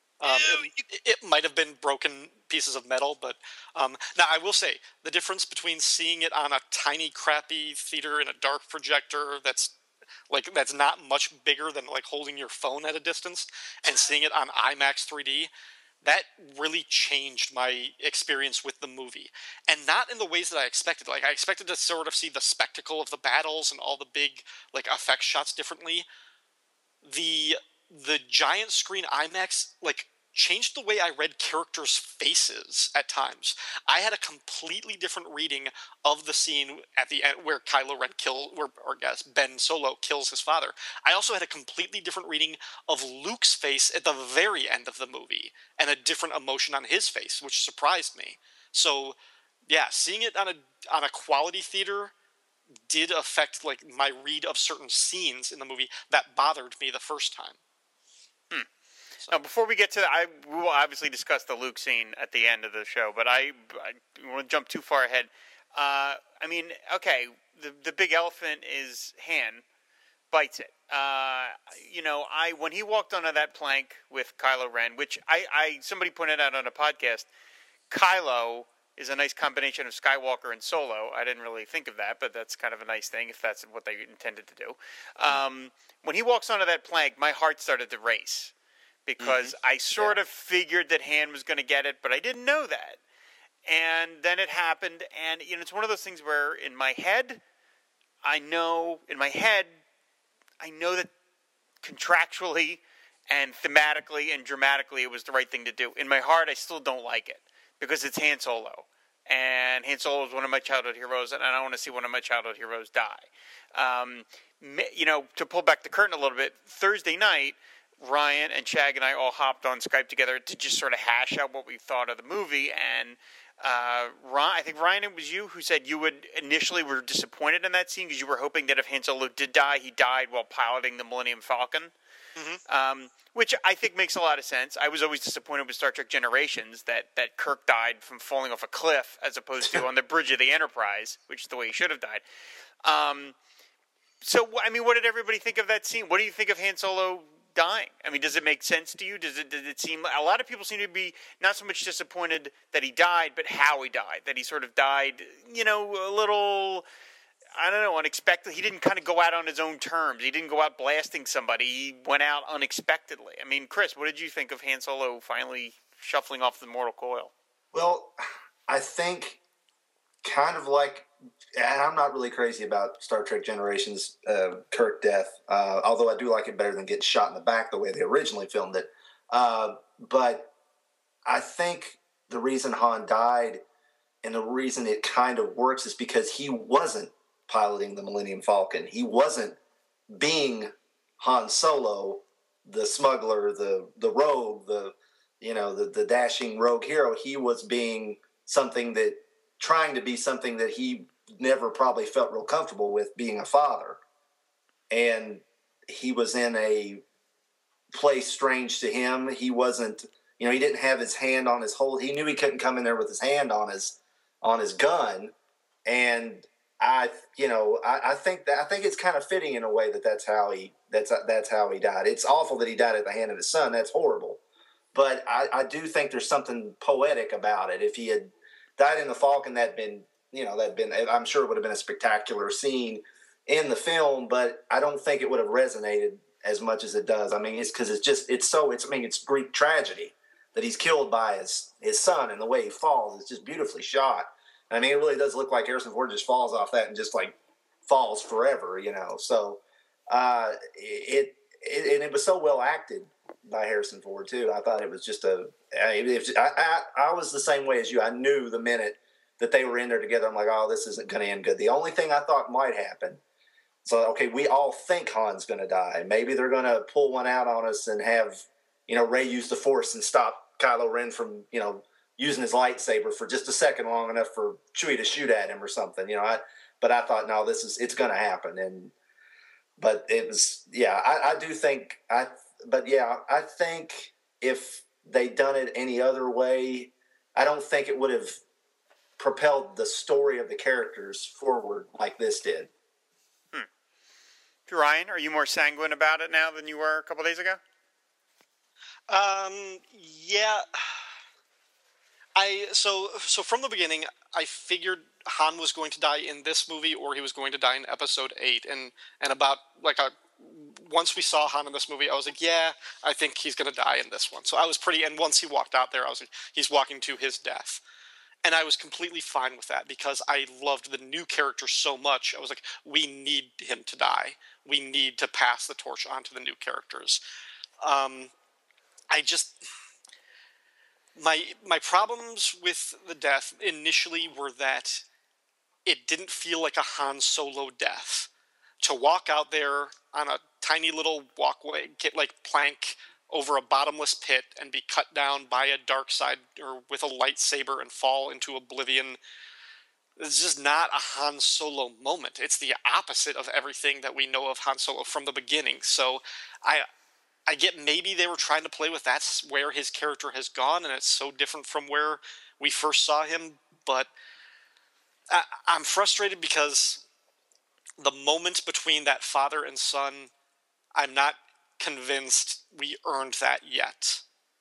It might have been broken pieces of metal, but now I will say the difference between seeing it on a tiny, crappy theater in a dark projector that's not much bigger than holding your phone at a distance, and seeing it on IMAX 3D, that really changed my experience with the movie, and not in the ways that I expected. I expected to sort of see the spectacle of the battles and all the big effect shots differently. The giant screen IMAX changed the way I read characters' faces at times. I had a completely different reading of the scene at the end where Ben Solo kills his father. I also had a completely different reading of Luke's face at the very end of the movie, and a different emotion on his face, which surprised me. So, yeah, seeing it on a quality theater did affect my read of certain scenes in the movie that bothered me the first time. Now, before we get to that, we will obviously discuss the Luke scene at the end of the show, but I want to jump too far ahead. Okay, the big elephant is Han bites it. When he walked onto that plank with Kylo Ren, which somebody pointed out on a podcast, Kylo is a nice combination of Skywalker and Solo. I didn't really think of that, but that's kind of a nice thing if that's what they intended to do. When he walks onto that plank, my heart started to race because I sort of figured that Han was going to get it, but I didn't know that. And then it happened, and it's one of those things where in my head, I know that contractually and thematically and dramatically it was the right thing to do. In my heart, I still don't like it because it's Han Solo. And Han Solo is one of my childhood heroes, and I don't want to see one of my childhood heroes die. To pull back the curtain a little bit, Thursday night, Ryan and Chag and I all hopped on Skype together to just sort of hash out what we thought of the movie. And I think, Ryan, it was you who said you initially were disappointed in that scene because you were hoping that if Han Solo did die, he died while piloting the Millennium Falcon. Which I think makes a lot of sense. I was always disappointed with Star Trek Generations that Kirk died from falling off a cliff as opposed to on the bridge of the Enterprise, which is the way he should have died. What did everybody think of that scene? What do you think of Han Solo dying? I mean, does it make sense to you? Did it seem... A lot of people seem to be not so much disappointed that he died, but how he died. That he sort of died, a little... I don't know, unexpected. He didn't kind of go out on his own terms. He didn't go out blasting somebody. He went out unexpectedly. I mean, Chris, what did you think of Han Solo finally shuffling off the mortal coil? Well, I think kind of like, and I'm not really crazy about Star Trek Generations Kirk death, although I do like it better than getting shot in the back the way they originally filmed it. But I think the reason Han died and the reason it kind of works is because he wasn't piloting the Millennium Falcon. He wasn't being Han Solo, the smuggler, the rogue, the dashing rogue hero. He was being trying to be something that he never probably felt real comfortable with, being a father. And he was in a place strange to him. He wasn't, he didn't have his hand on his he knew he couldn't come in there with his hand on his gun. And I think it's kind of fitting in a way that's how he died. It's awful that he died at the hand of his son. That's horrible. But I do think there's something poetic about it. If he had died in the Falcon, I'm sure it would have been a spectacular scene in the film, but I don't think it would have resonated as much as it does. I mean, it's because it's Greek tragedy that he's killed by his son, and the way he falls is just beautifully shot. I mean, it really does look like Harrison Ford just falls off that and just like falls forever, So it was so well acted by Harrison Ford too. I thought it was just I was the same way as you. I knew the minute that they were in there together, I'm like, oh, this isn't going to end good. The only thing I thought might happen. So, okay, we all think Han's going to die. Maybe they're going to pull one out on us and have, Rey use the Force and stop Kylo Ren from, using his lightsaber for just a second long enough for Chewie to shoot at him or something, But I thought, no, it's going to happen. But it was, I think if they'd done it any other way, I don't think it would have propelled the story of the characters forward like this did. Ryan, are you more sanguine about it now than you were a couple days ago? Yeah. So from the beginning, I figured Han was going to die in this movie, or he was going to die in Episode 8, and about once we saw Han in this movie, I was like, yeah, I think he's going to die in this one. So I was and once he walked out there, I was like, he's walking to his death. And I was completely fine with that because I loved the new character so much. I was like, we need him to die. We need to pass the torch on to the new characters. My problems with the death initially were that it didn't feel like a Han Solo death. To walk out there on a tiny little walkway, get plank over a bottomless pit and be cut down by a dark side or with a lightsaber and fall into oblivion. It's just not a Han Solo moment. It's the opposite of everything that we know of Han Solo from the beginning. So I get maybe they were trying to play with that's where his character has gone, and it's so different from where we first saw him. But I'm frustrated because the moment between that father and son, I'm not convinced we earned that yet.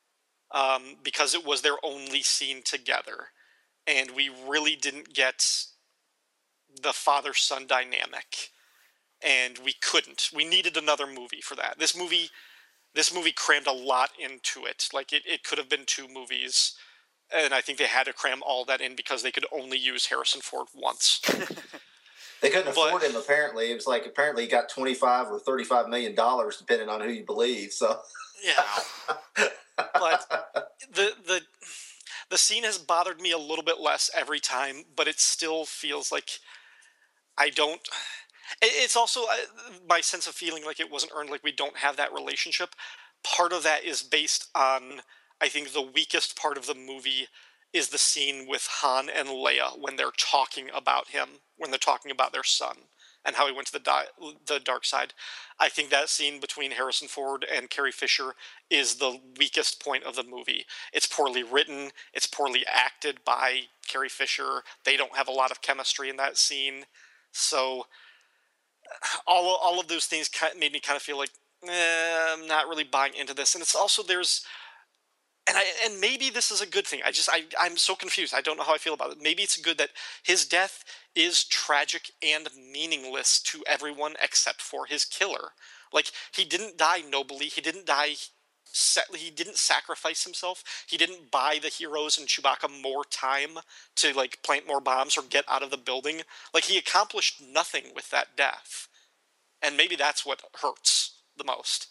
because it was their only scene together, and we really didn't get the father-son dynamic, and we couldn't. We needed another movie for that. This movie crammed a lot into it. Like, it could have been 2 movies, and I think they had to cram all that in because they could only use Harrison Ford once. They couldn't afford him, apparently. It was like, apparently he got $25 or $35 million, depending on who you believe, so... Yeah. But the scene has bothered me a little bit less every time, but it still feels like I don't... It's also my sense of feeling like it wasn't earned, like we don't have that relationship. Part of that is based on, I think the weakest part of the movie is the scene with Han and Leia when they're talking about him, when they're talking about their son and how he went to the dark side. I think that scene between Harrison Ford and Carrie Fisher is the weakest point of the movie. It's poorly written. It's poorly acted by Carrie Fisher. They don't have a lot of chemistry in that scene. So all of those things made me kind of feel like, I'm not really buying into this. And it's also, and maybe this is a good thing. I'm so confused. I don't know how I feel about it. Maybe it's good that his death is tragic and meaningless to everyone except for his killer. Like, he didn't die nobly. He didn't die. He didn't sacrifice himself. He didn't buy the heroes and Chewbacca more time to, like, plant more bombs or get out of the building. Like, he accomplished nothing with that death. And maybe that's what hurts the most.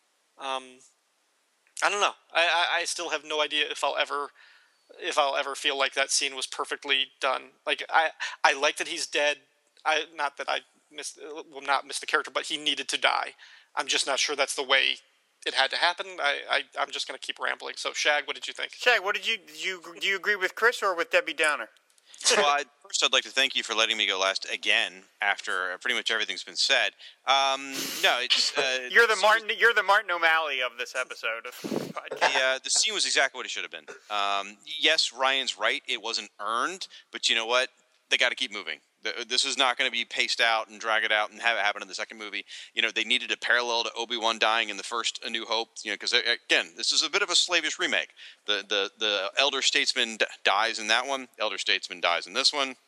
I don't know. I still have no idea if I'll ever feel like that scene was perfectly done. Like, I like that he's dead. Not that I will not miss the character, but he needed to die. I'm just not sure that's the way it had to happen. I'm just going to keep rambling. So, Shag, what did you think? Shag, what do you agree with Chris or with Debbie Downer? Well, first I'd like to thank you for letting me go last again after pretty much everything's been said. No, it's you're the Martin O'Malley of this episode of the podcast. The scene was exactly what it should have been. Yes, Ryan's right; it wasn't earned, but you know what? They got to keep moving. This is not going to be paced out and drag it out and have it happen in the second movie. You know, they needed a parallel to Obi-Wan dying in the first A New Hope. You know, because again, this is a bit of a slavish remake. The elder statesman dies in that one. Elder statesman dies in this one.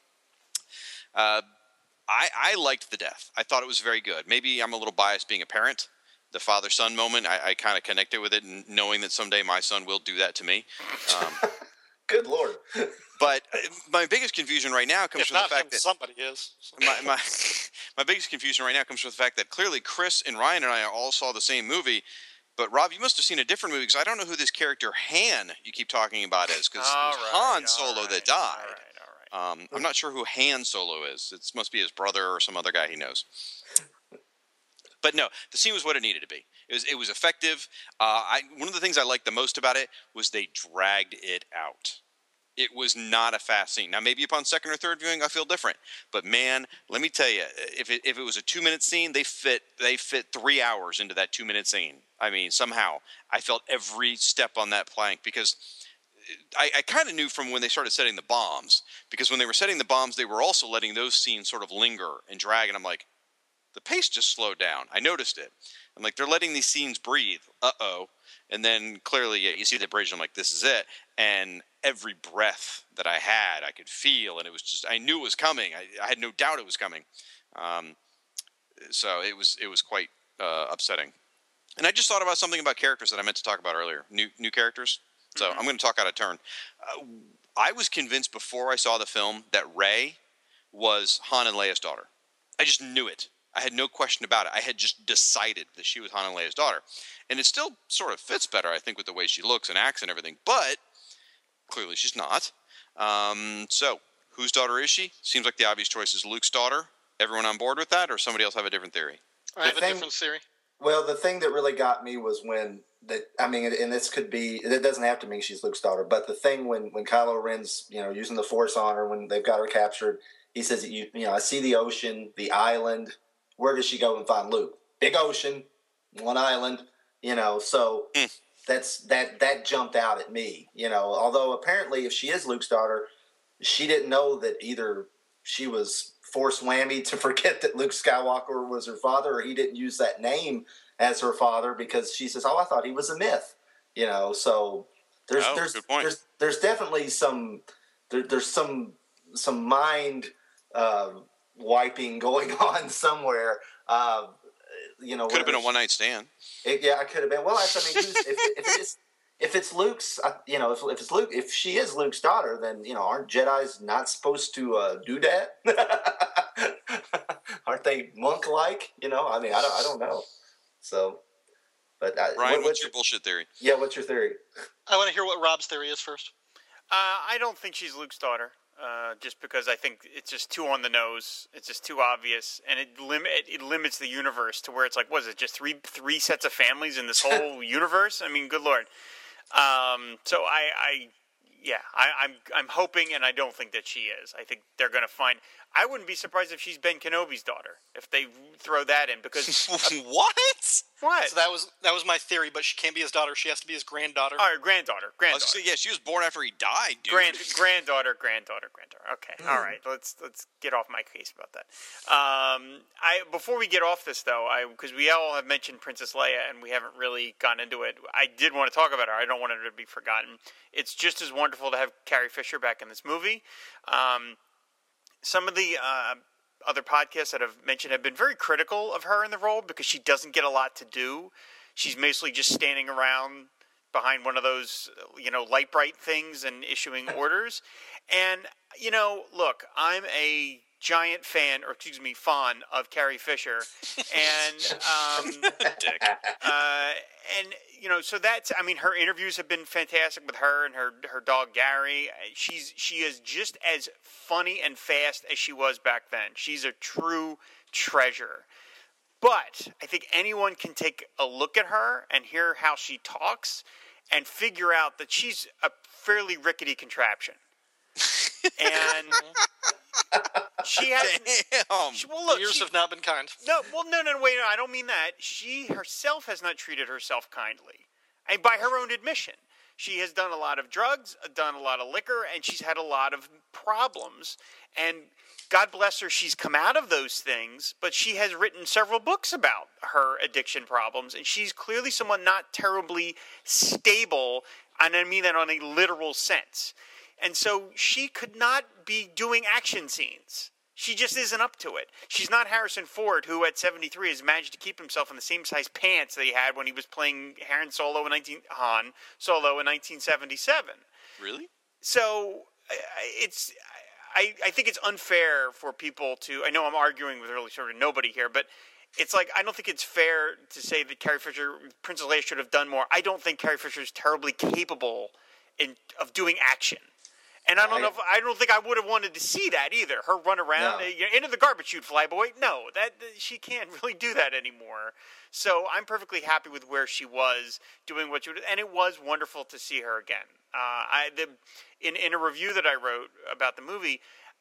I liked the death. I thought it was very good. Maybe I'm a little biased being a parent. The father-son moment, I kind of connected with it, and knowing that someday my son will do that to me. Good Lord. But my biggest confusion right now comes from the fact that somebody is. My biggest confusion right now comes from the fact that clearly Chris and Ryan and I all saw the same movie. But Rob, you must have seen a different movie because I don't know who this character Han you keep talking about is, because it was Han Solo that died. All right. I'm not sure who Han Solo is. It must be his brother or some other guy he knows. But no, the scene was what it needed to be. It was effective. One of the things I liked the most about it was they dragged it out. It was not a fast scene. Now, maybe upon second or third viewing, I feel different. But man, let me tell you, if it was a 2-minute scene, they fit 3 hours into that 2-minute scene. I mean, somehow I felt every step on that plank, because I kind of knew from when they started setting the bombs, because when they were setting the bombs, they were also letting those scenes sort of linger and drag. And I'm like, the pace just slowed down. I noticed it. I'm like, they're letting these scenes breathe. Uh-oh. And then clearly, yeah, you see the bridge. I'm like, this is it. And every breath that I had, I could feel, and it was just, I knew it was coming. I had no doubt it was coming. So it was quite upsetting. And I just thought about something about characters that I meant to talk about earlier. New characters. So I'm going to talk out of turn. I was convinced before I saw the film that Rey was Han and Leia's daughter. I just knew it. I had no question about it. I had just decided that she was Han and Leia's daughter. And it still sort of fits better, I think, with the way she looks and acts and everything. But clearly she's not. So whose daughter is she? Seems like the obvious choice is Luke's daughter. Everyone on board with that, or somebody else have a different theory? I have a different theory. Well, the thing that really got me was when and this could be, it doesn't have to mean she's Luke's daughter, but the thing when Kylo Ren's, using the Force on her, when they've got her captured, he says, I see the ocean, the island. Where does she go and find Luke? Big ocean, one island, so that jumped out at me, although apparently if she is Luke's daughter, she didn't know that either she was Force whammy to forget that Luke Skywalker was her father, or he didn't use that name as her father, because she says, oh, I thought he was a myth, so Good point. There's definitely there's some mind wiping going on somewhere. Could have been a one-night stand. It could have been. Well, if it's Luke's, if it's Luke, if she is Luke's daughter, then aren't Jedi's not supposed to do that? Aren't they monk-like? I don't know. So, but Ryan, what's your bullshit theory? Yeah, what's your theory? I want to hear what Rob's theory is first. I don't think she's Luke's daughter. Just because I think it's just too on the nose, it's just too obvious, and it limits the universe to where it's like, was it just three sets of families in this whole universe? I mean, good lord. So I'm hoping, and I don't think that she is. I think they're going to find. I wouldn't be surprised if she's Ben Kenobi's daughter, if they throw that in, because What? So that was my theory, but she can't be his daughter. She has to be his granddaughter. Oh, granddaughter. I was gonna say, yeah, she was born after he died, dude. Granddaughter. Okay, all right. Let's get off my case about that. Before we get off this though, because we all have mentioned Princess Leia and we haven't really gotten into it. I did want to talk about her. I don't want her to be forgotten. It's just as wonderful to have Carrie Fisher back in this movie. Some of the other podcasts that I've mentioned have been very critical of her in the role because she doesn't get a lot to do. She's mostly just standing around behind one of those, light bright things and issuing orders. And, look, I'm a giant fan of Carrie Fisher. And, so that's, her interviews have been fantastic with her and her dog Gary. She is just as funny and fast as she was back then. She's a true treasure. But I think anyone can take a look at her and hear how she talks and figure out that she's a fairly rickety contraption. And she has. Damn. Years have not been kind. No, wait, I don't mean that. She herself has not treated herself kindly. And by her own admission. She has done a lot of drugs, done a lot of liquor, and she's had a lot of problems. And God bless her, she's come out of those things, but she has written several books about her addiction problems, and she's clearly someone not terribly stable, and I mean that on a literal sense. And so she could not be doing action scenes. She just isn't up to it. She's not Harrison Ford, who at 73 has managed to keep himself in the same size pants that he had when he was playing Han Solo in 1977. Really? So I think it's unfair for people to. I know I'm arguing with really sort of nobody here, but it's like I don't think it's fair to say that Princess Leia should have done more. I don't think Carrie Fisher is terribly capable of doing action. And I don't think I would have wanted to see that either. Her run around into the garbage chute, flyboy. No, she can't really do that anymore. So I'm perfectly happy with where she was doing what she did, and it was wonderful to see her again. In a review that I wrote about the movie,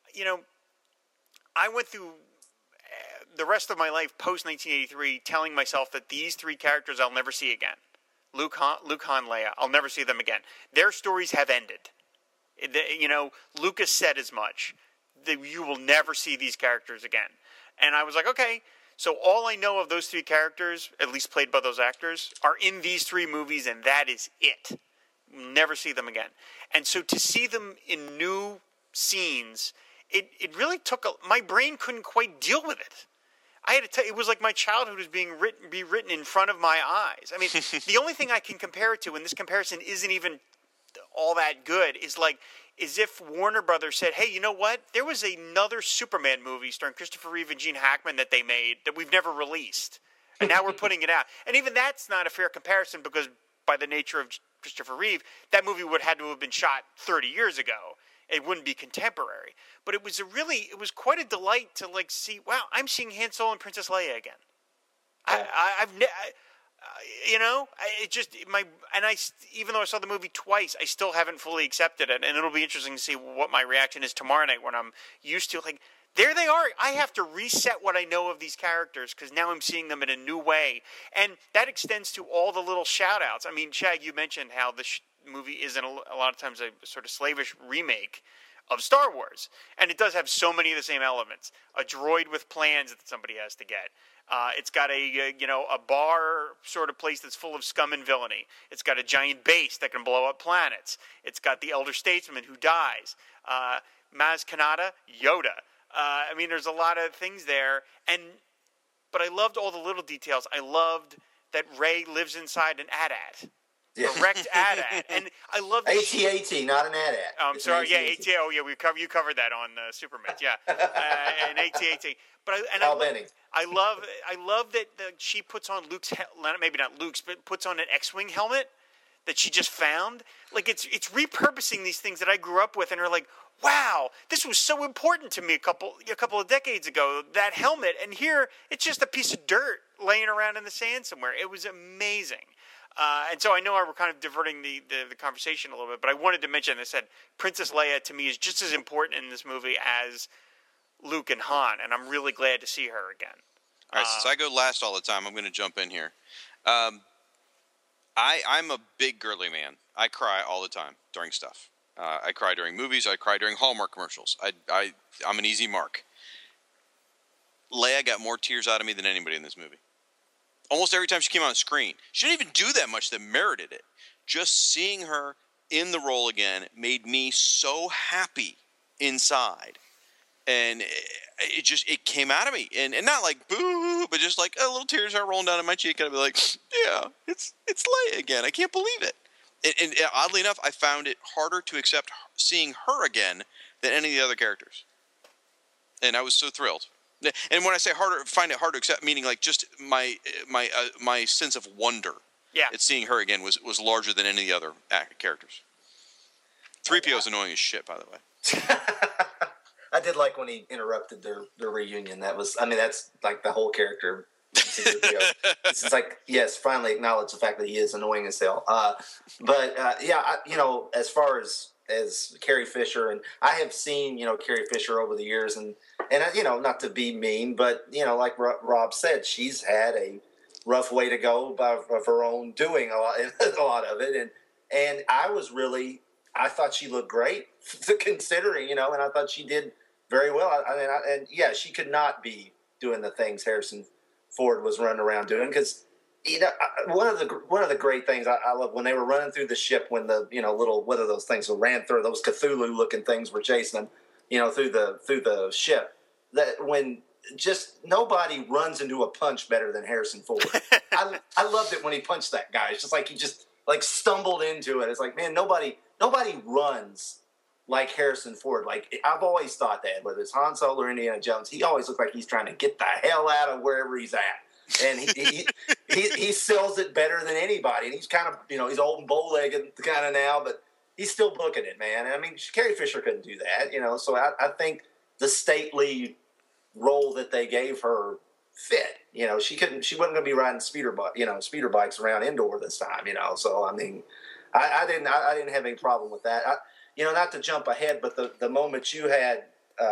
I went through the rest of my life post 1983 telling myself that these three characters I'll never see again. Luke, Han, Leia. I'll never see them again. Their stories have ended. Lucas said as much. You will never see these characters again. And I was like, okay, so all I know of those three characters, at least played by those actors, are in these three movies, and that is it. Never see them again. And so to see them in new scenes, it really took my brain couldn't quite deal with it. I had to it was like my childhood was being written in front of my eyes. I mean, the only thing I can compare it to, and this comparison isn't even all that good, is if Warner Brothers said, hey, you know what? There was another Superman movie starring Christopher Reeve and Gene Hackman that they made that we've never released. And now we're putting it out. And even that's not a fair comparison because by the nature of Christopher Reeve, that movie would have had to have been shot 30 years ago. It wouldn't be contemporary. But it was quite a delight to see, wow, I'm seeing Han Solo and Princess Leia again. Even though I saw the movie twice, I still haven't fully accepted it, and it'll be interesting to see what my reaction is tomorrow night when I'm used to there they are. I have to reset what I know of these characters because now I'm seeing them in a new way, and that extends to all the little shout-outs. I mean, Shag, you mentioned how the movie isn't a lot of times a sort of slavish remake of Star Wars, and it does have so many of the same elements. A droid with plans that somebody has to get. It's got a bar sort of place that's full of scum and villainy. It's got a giant base that can blow up planets. It's got the elder statesman who dies. Maz Kanata, Yoda. I mean, there's a lot of things there, but I loved all the little details. I loved that Rey lives inside an AT-AT. Yeah. A wrecked AT-AT. And I love that AT-AT, not an AT-AT. I'm sorry, yeah, AT-AT. Oh, yeah, you covered that on Superman, yeah. And AT-AT. But I love that she puts on Luke's, maybe not Luke's, but puts on an X-Wing helmet that she just found. Like, it's repurposing these things that I grew up with, and are like, wow, this was so important to me a couple of decades ago, that helmet, and here it's just a piece of dirt laying around in the sand somewhere. It was amazing. And so I know we're kind of diverting the conversation a little bit, but I wanted to mention, I said, Princess Leia to me is just as important in this movie as Luke and Han, and I'm really glad to see her again. All right, since I go last all the time, I'm going to jump in here. I'm a big girly man. I cry all the time during stuff. I cry during movies. I cry during Hallmark commercials. I'm an easy mark. Leia got more tears out of me than anybody in this movie. Almost every time she came on screen. She didn't even do that much that merited it. Just seeing her in the role again made me so happy inside. And it came out of me. And not like, boo, but just like, little tears are rolling down my cheek. And I'd be like, yeah, it's Leia again. I can't believe it. And oddly enough, I found it harder to accept seeing her again than any of the other characters. And I was so thrilled. And when I say find it hard to accept, meaning like just my sense of wonder at seeing her again was larger than any of the other characters. 3PO is annoying as shit, by the way. I did like when he interrupted their reunion. That's like the whole character. It's like, yes, finally acknowledge the fact that he is annoying as hell. As far as Carrie Fisher, and I have seen, Carrie Fisher over the years, and not to be mean, but, like Rob said, she's had a rough way to go of her own doing a lot of it. And I thought she looked great considering, and I thought she did very well. She could not be doing the things Harrison Ford was running around doing, because one of the great things I love when they were running through the ship, when the little, what are those things that ran through, those Cthulhu looking things were chasing them through the ship, that when just nobody runs into a punch better than Harrison Ford. I loved it when he punched that guy. It's just like he just like stumbled into it. It's like, man, nobody runs like Harrison Ford. Like, I've always thought that, whether it's Han Solo or Indiana Jones, he always looks like he's trying to get the hell out of wherever he's at. And he sells it better than anybody. And he's kind of, he's old and bow-legged kind of now, but he's still booking it, man. And I mean, Carrie Fisher couldn't do that, so I think the stately role that they gave her fit. She wasn't going to be riding speeder bikes around Endor this time, So, I mean, I didn't have any problem with that. Not to jump ahead, but the moment you had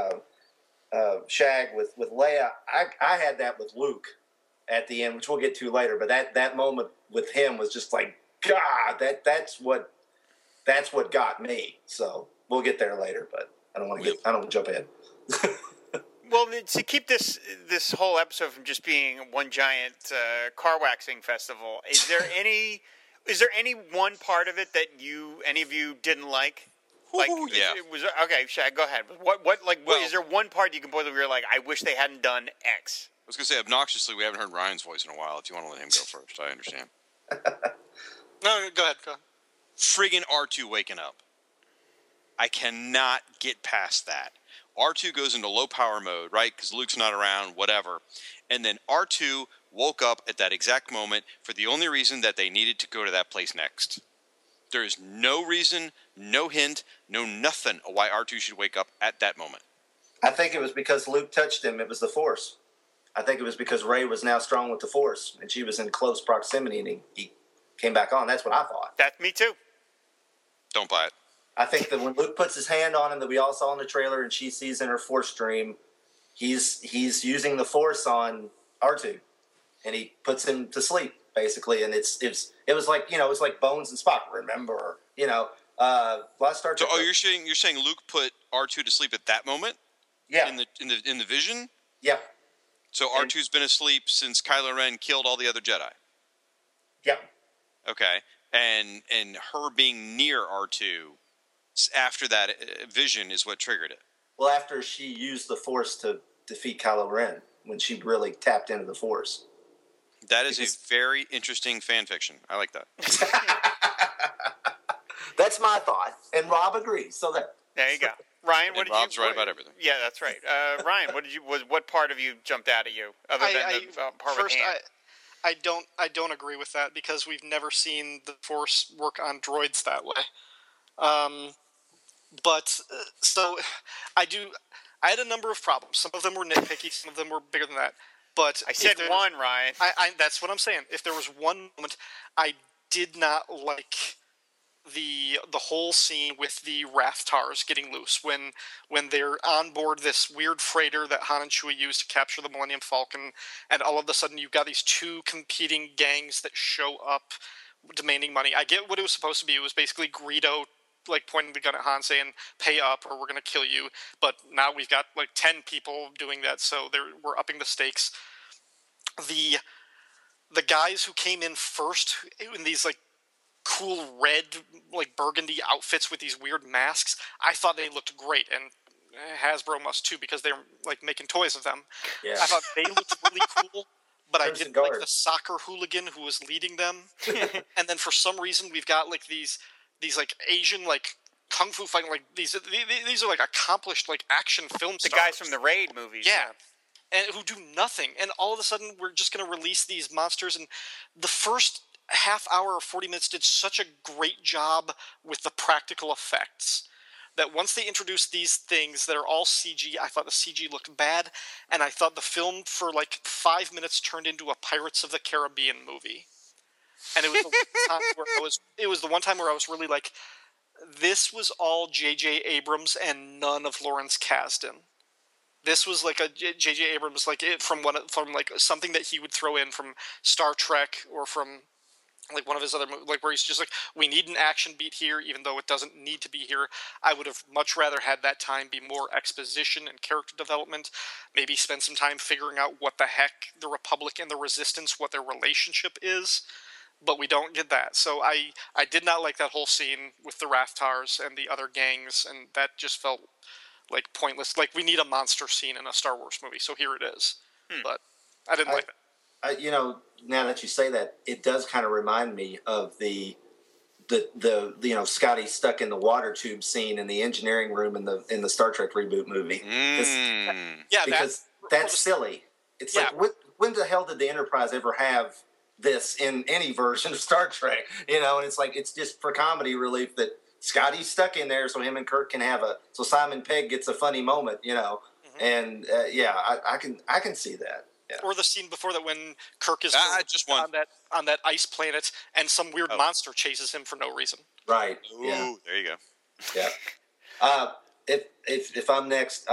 Shag with Leia, I had that with Luke at the end, which we'll get to later. But that moment with him was just like, God, that's what got me. So we'll get there later, but I don't want to jump ahead. Well, to keep this whole episode from just being one giant car waxing festival, is there any one part of it that any of you didn't like? Like, yeah. It was okay. Shag, go ahead. Is there one part you can point out where you're like, I wish they hadn't done X? I was going to say, obnoxiously, we haven't heard Ryan's voice in a while. If you want to let him go first, I understand. No, go ahead. Friggin' R2 waking up. I cannot get past that. R2 goes into low power mode, right? Because Luke's not around, whatever. And then R2 woke up at that exact moment for the only reason that they needed to go to that place next. There is no reason, no hint, no nothing of why R2 should wake up at that moment. I think it was because Luke touched him. It was the Force. I think it was because Rey was now strong with the Force, and she was in close proximity, and he came back on. That's what I thought. That's me too. Don't buy it. I think that when Luke puts his hand on him, that we all saw in the trailer, and she sees in her Force dream, he's using the Force on R2, and he puts him to sleep basically. And it was like it's like Bones and Spock. Remember, last Star Trek. So, you're saying Luke put R2 to sleep at that moment? Yeah. In the vision? Yeah. So R2's been asleep since Kylo Ren killed all the other Jedi. Yeah. Okay, and her being near R2 after that vision is what triggered it. Well, after she used the Force to defeat Kylo Ren, when she really tapped into the Force. That is a very interesting fan fiction. I like that. That's my thought, and Rob agrees. So there you go. Ryan, what did Rob's you? right about everything. Yeah, that's right. Ryan, what part of you jumped out at you other than the part with Han? I don't agree with that because we've never seen the Force work on droids that way. So I had a number of problems. Some of them were nitpicky. Some of them were bigger than that. But I said one, Ryan. That's what I'm saying. If there was one moment I did not like the whole scene with the Rathtars getting loose when they're on board this weird freighter that Han and Chewie used to capture the Millennium Falcon, and all of a sudden you've got these two competing gangs that show up demanding money. I get what it was supposed to be. It was basically Greedo like pointing the gun at Han saying, "Pay up or we're going to kill you." But now we've got like 10 people doing that, so we're upping the stakes. The guys who came in first in these like cool red like burgundy outfits with these weird masks, I thought they looked great, and Hasbro must too because they're like making toys of them. Yeah. I thought they looked really cool, but I didn't guard. like the soccer hooligan who was leading them. And then for some reason we've got like these like Asian like kung fu fighting, like these are like accomplished like action film the stars. guys from the Raid movies. Yeah. And who do nothing, and all of a sudden we're just going to release these monsters. And the first half hour or 40 minutes did such a great job with the practical effects that once they introduced these things that are all CG, I thought the CG looked bad, and I thought the film for like 5 minutes turned into a Pirates of the Caribbean movie. And it was the one time where I was really like, this was all J.J. Abrams and none of Lawrence Kasdan. This was like a J.J. Abrams from like something that he would throw in from Star Trek or from like one of his other movies, like where he's just like, we need an action beat here, even though it doesn't need to be here. I would have much rather had that time be more exposition and character development. Maybe spend some time figuring out what the heck the Republic and the Resistance, what their relationship is. But we don't get that. So I did not like that whole scene with the Rathtars and the other gangs, and that just felt like pointless. Like, we need a monster scene in a Star Wars movie, so here it is. But I didn't like that. Now that you say that, it does kind of remind me of the Scotty stuck in the water tube scene in the engineering room in the Star Trek reboot movie. Because that's silly. It's like, when the hell did the Enterprise ever have this in any version of Star Trek? And it's like, it's just for comedy relief that Scotty's stuck in there so him and Kirk can have so Simon Pegg gets a funny moment, and I can see that. Yeah. Or the scene before that when Kirk is on that ice planet and some weird monster chases him for no reason. Right. Ooh, yeah. There you go. Yeah. If I'm next,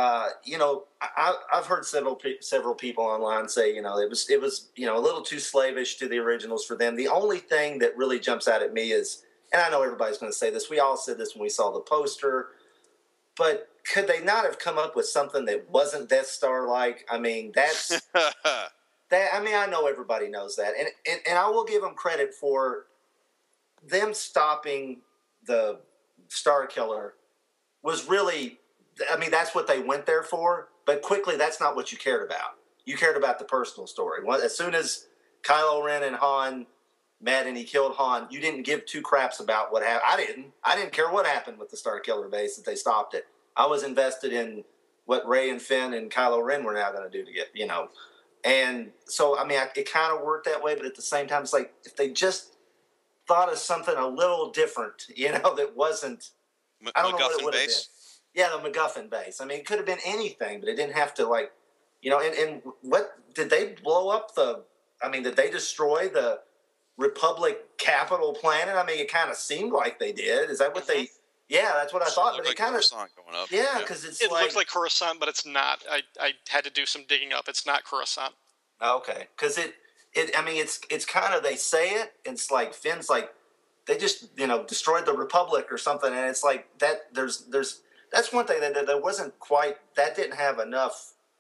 I've heard several people online say, it was a little too slavish to the originals for them. The only thing that really jumps out at me is, and I know everybody's going to say this, we all said this when we saw the poster, but could they not have come up with something that wasn't Death Star-like? I mean, that's that. I mean, I know everybody knows that, and I will give them credit for them stopping the Star Killer. Was really, I mean, that's what they went there for. But quickly, that's not what you cared about. You cared about the personal story. As soon as Kylo Ren and Han met and he killed Han, you didn't give two craps about what happened. I didn't care what happened with the Star Killer base that they stopped it. I was invested in what Rey and Finn and Kylo Ren were now going to do to get, And so, I mean, it kind of worked that way, but at the same time, it's like, if they just thought of something a little different, that wasn't, I don't know what it would have been. Yeah, the MacGuffin base. I mean, it could have been anything, but it didn't have to, and what, did they blow up did they destroy the Republic capital planet? I mean, it kind of seemed like they did. Is that what they... Yeah, that's what I thought. But it kind of... Coruscant going up. Yeah, because it looks like Coruscant, but it's not. I had to do some digging up. It's not Coruscant. Okay, because it's kind of, they say it, and it's like, Finn's like, they just, destroyed the Republic or something, and it's like, that, that's one thing that wasn't quite, that didn't have enough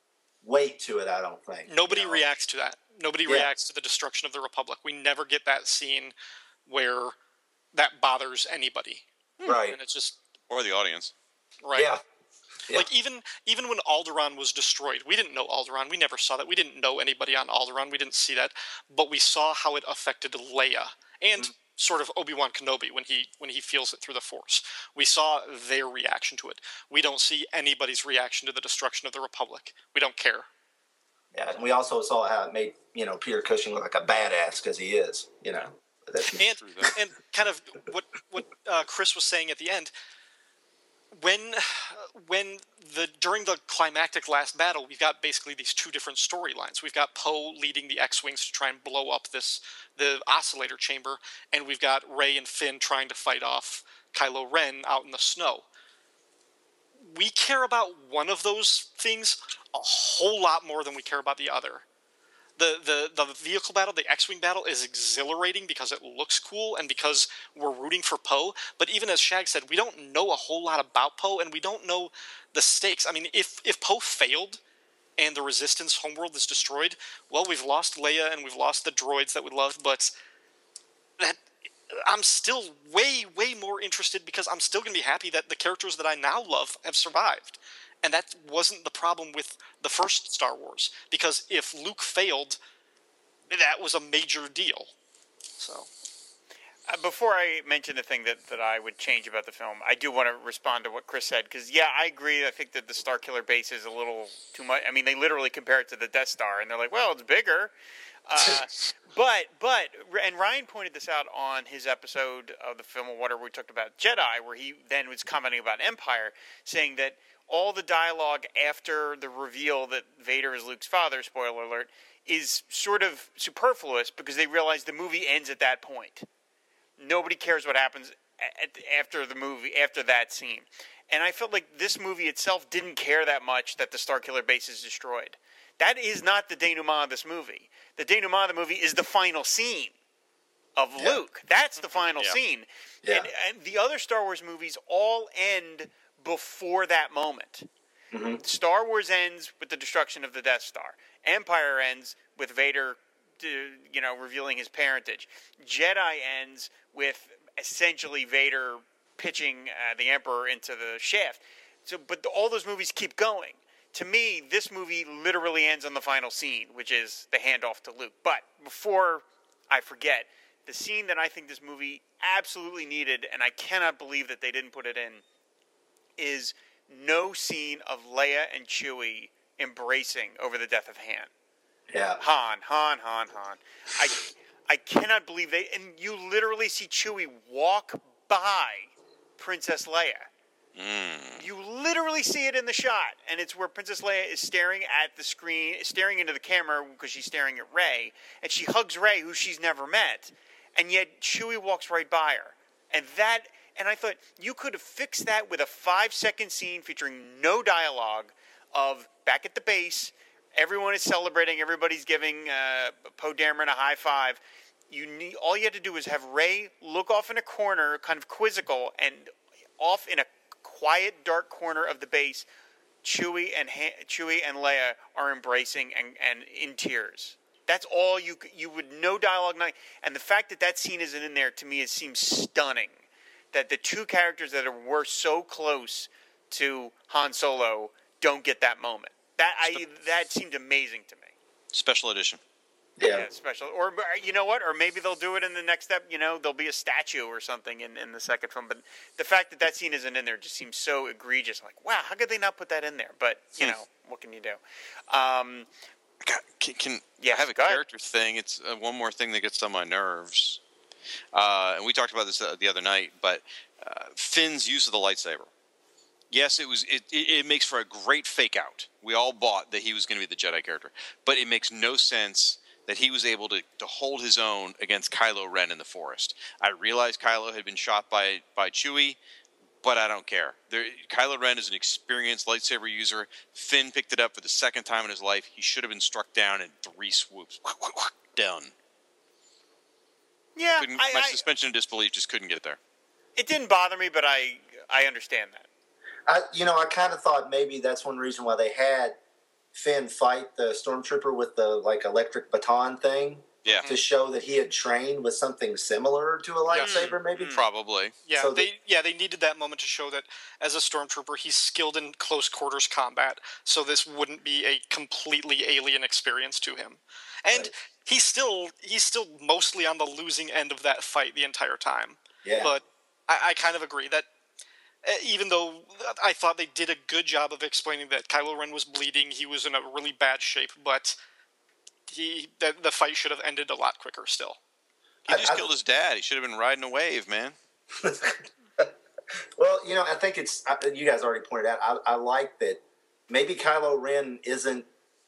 weight to it. I don't think Nobody you know? reacts to that. Nobody reacts to the destruction of the Republic. We never get that scene where that bothers anybody. Right. And it's just Or the audience. right. Yeah. Like even when Alderaan was destroyed, we didn't know Alderaan. We never saw that. We didn't know anybody on Alderaan. We didn't see that, but we saw how it affected Leia and sort of Obi-Wan Kenobi when he feels it through the Force. We saw their reaction to it. We don't see anybody's reaction to the destruction of the Republic. We don't care. Yeah, and we also saw how it made Peter Cushing look like a badass because he is. And kind of what Chris was saying at the end. When during the climactic last battle, we've got basically these two different storylines. We've got Poe leading the X-wings to try and blow up the oscillator chamber, and we've got Rey and Finn trying to fight off Kylo Ren out in the snow. We care about one of those things a whole lot more than we care about the other. The vehicle battle, the X-Wing battle, is exhilarating because it looks cool and because we're rooting for Poe. But even as Shag said, we don't know a whole lot about Poe, and we don't know the stakes. I mean, if Poe failed and the Resistance homeworld is destroyed, well, we've lost Leia and we've lost the droids that we loved, but I'm still way, way more interested because I'm still going to be happy that the characters that I now love have survived. And that wasn't the problem with the first Star Wars, because if Luke failed, that was a major deal. So, before I mention the thing that I would change about the film, I do want to respond to what Chris said, because, yeah, I agree. I think that the Starkiller base is a little too much. I mean, they literally compare it to the Death Star, and they're like, well, it's bigger. And Ryan pointed this out on his episode of the Film of Water where we talked about Jedi, where he then was commenting about Empire, saying that all the dialogue after the reveal that Vader is Luke's father, spoiler alert, is sort of superfluous because they realize the movie ends at that point. Nobody cares what happens after the movie, after that scene. And I felt like this movie itself didn't care that much that the Starkiller base is destroyed. That is not the denouement of this movie. The denouement of the movie is the final scene of Luke. That's the final scene. Yeah. And the other Star Wars movies all end before that moment. Mm-hmm. Star Wars ends with the destruction of the Death Star. Empire ends with Vader, revealing his parentage. Jedi ends with essentially Vader pitching the Emperor into the shaft. But all those movies keep going. To me, this movie literally ends on the final scene, which is the handoff to Luke. But before I forget, the scene that I think this movie absolutely needed, and I cannot believe that they didn't put it in, is no scene of Leia and Chewie embracing over the death of Han. Yeah. Han. I cannot believe they... And you literally see Chewie walk by Princess Leia. You literally see it in the shot, and it's where Princess Leia is staring at the screen, staring into the camera because she's staring at Rey, and she hugs Rey, who she's never met, and yet Chewie walks right by her. And I thought, you could have fixed that with a 5-second scene featuring no dialogue of back at the base, everyone is celebrating, everybody's giving Poe Dameron a high five. All you had to do was have Rey look off in a corner, kind of quizzical, and off in a quiet, dark corner of the base, Chewie and Leia are embracing and in tears. That's all you would, no dialogue, nothing. And the fact that scene isn't in there, to me, it seems stunning. That the two characters that were so close to Han Solo don't get that moment. That seemed amazing to me. Special edition. Yeah, special. Or you know what? Or maybe they'll do it in the next step. There'll be a statue or something in the second film. But the fact that scene isn't in there just seems so egregious. Like, wow, how could they not put that in there? But what can you do? I have a character thing. It's one more thing that gets on my nerves. And we talked about this the other night. But Finn's use of the lightsaber. Yes, it makes for a great fake out. We all bought that he was going to be the Jedi character, but it makes no sense that he was able to hold his own against Kylo Ren in the forest. I realized Kylo had been shot by Chewie, but I don't care. Kylo Ren is an experienced lightsaber user. Finn picked it up for the second time in his life. He should have been struck down in 3 swoops. Done. Yeah, my suspension of disbelief just couldn't get there. It didn't bother me, but I understand that. I kind of thought maybe that's one reason why they had Finn fight the stormtrooper with the like electric baton thing Yeah, to show that he had trained with something similar to a lightsaber, maybe. probably. Yeah, So they needed that moment to show that as a stormtrooper, he's skilled in close quarters combat, so this wouldn't be a completely alien experience to him. And Right. he's still mostly on the losing end of that fight the entire time. Yeah. But I kind of agree that even though I thought they did a good job of explaining that Kylo Ren was bleeding, he was in a really bad shape, but the fight should have ended a lot quicker still. He just killed his dad. He should have been riding a wave, man. Well, I think you guys already pointed out. I like that maybe Kylo Ren isn't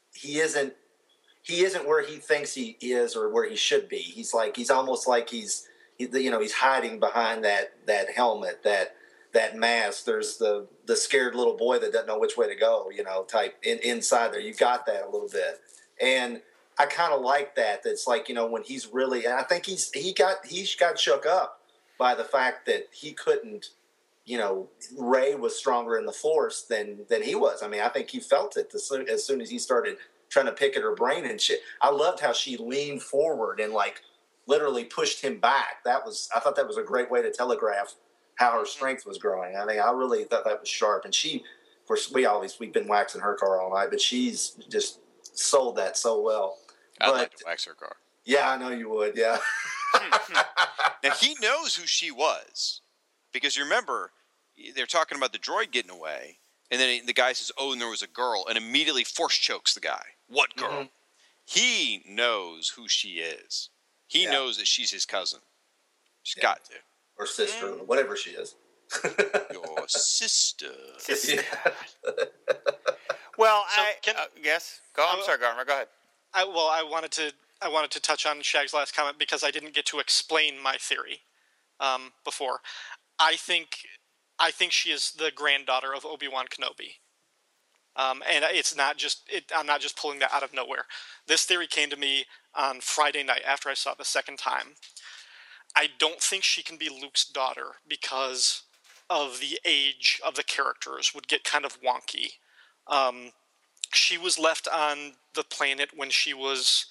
where he thinks he is or where he should be. He's almost like he's hiding behind that helmet, that mask. There's the scared little boy that doesn't know which way to go, type inside there. You got that a little bit. And I kind of like that. That's like, when he's really, and I think he got shook up by the fact that he couldn't, Rey was stronger in the Force than he was. I mean, I think he felt it as soon as he started trying to pick at her brain and shit. I loved how she leaned forward and like literally pushed him back. I thought that was a great way to telegraph how her strength was growing. I mean, I really thought that was sharp. And she, of course, we've been waxing her car all night, but she's just sold that so well. I'd like to wax her car. Yeah, I know you would. Yeah. Now, he knows who she was. Because you remember, they're talking about the droid getting away. And then the guy says, oh, and there was a girl. And immediately force chokes the guy. What girl? Mm-hmm. He knows who she is. He knows that she's his cousin. She's got to. Or sister, whatever she is. Your sister. Yeah. Well, So yes. I'm sorry, Garner. Go ahead. I wanted to touch on Shag's last comment because I didn't get to explain my theory before. I think she is the granddaughter of Obi-Wan Kenobi. And it's not just I'm not just pulling that out of nowhere. This theory came to me on Friday night after I saw it the second time. I don't think she can be Luke's daughter because of the age of the characters would get kind of wonky. She was left on the planet when she was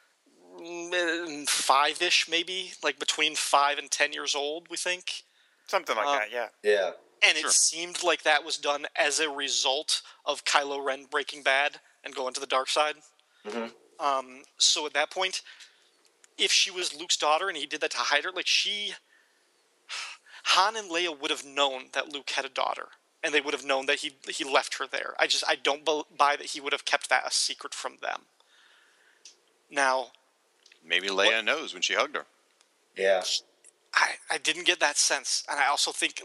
5-ish, maybe, like between 5 and 10 years old, we think. Something like that, yeah. Yeah. And it seemed like that was done as a result of Kylo Ren breaking bad and going to the dark side. Mm-hmm. So at that point, if she was Luke's daughter and he did that to hide her, Han and Leia would have known that Luke had a daughter, and they would have known that he left her there. I don't buy that he would have kept that a secret from them. Now, Maybe Leia knows when she hugged her. Yeah. I didn't get that sense, and I also think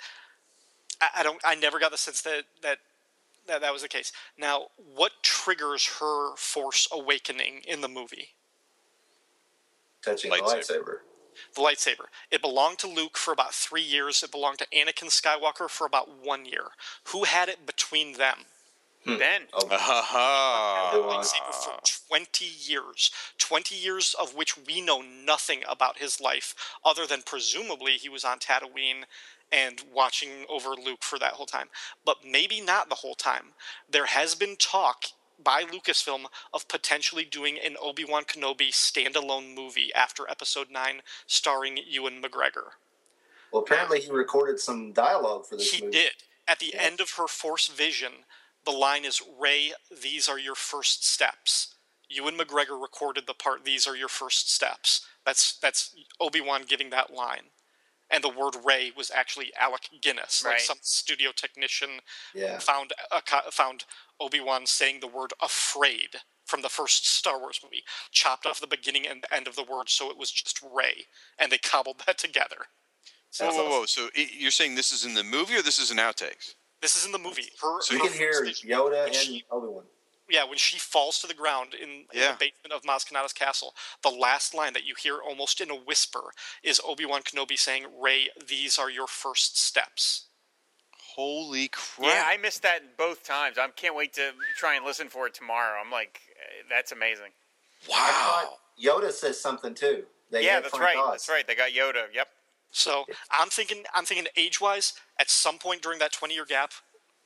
I never got the sense that was the case. Now, what triggers her Force awakening in the movie? Touching the lightsaber. The lightsaber. It belonged to Luke for about 3 years. It belonged to Anakin Skywalker for about 1 year. Who had it between them? Ben. Lightsaber for 20 years. 20 years of which we know nothing about his life, other than presumably he was on Tatooine and watching over Luke for that whole time. But maybe not the whole time. There has been talk by Lucasfilm of potentially doing an Obi-Wan Kenobi standalone movie after Episode 9 starring Ewan McGregor. Well, apparently he recorded some dialogue for this movie. He did. At the end of her Force vision, the line is, Rey, these are your first steps. Ewan McGregor recorded the part, these are your first steps. That's Obi-Wan giving that line. And the word Rey was actually Alec Guinness. Right. Like some studio technician Yeah. found Obi-Wan saying the word afraid from the first Star Wars movie, chopped off the beginning and end of the word so it was just Rey. And they cobbled that together. So Whoa. So you're saying this is in the movie or this is in outtakes? this is in the movie. So you can hear Yoda and Obi-Wan. Yeah, when she falls to the ground in the basement of Maz Kanata's castle, the last line that you hear almost in a whisper is Obi-Wan Kenobi saying, Rey, these are your first steps. Holy crap. Yeah, I missed that both times. I can't wait to try and listen for it tomorrow. I'm like, that's amazing. Wow. Yoda says something too. That's right. That's right. They got Yoda. Yep. So I'm thinking age-wise, at some point during that 20-year gap,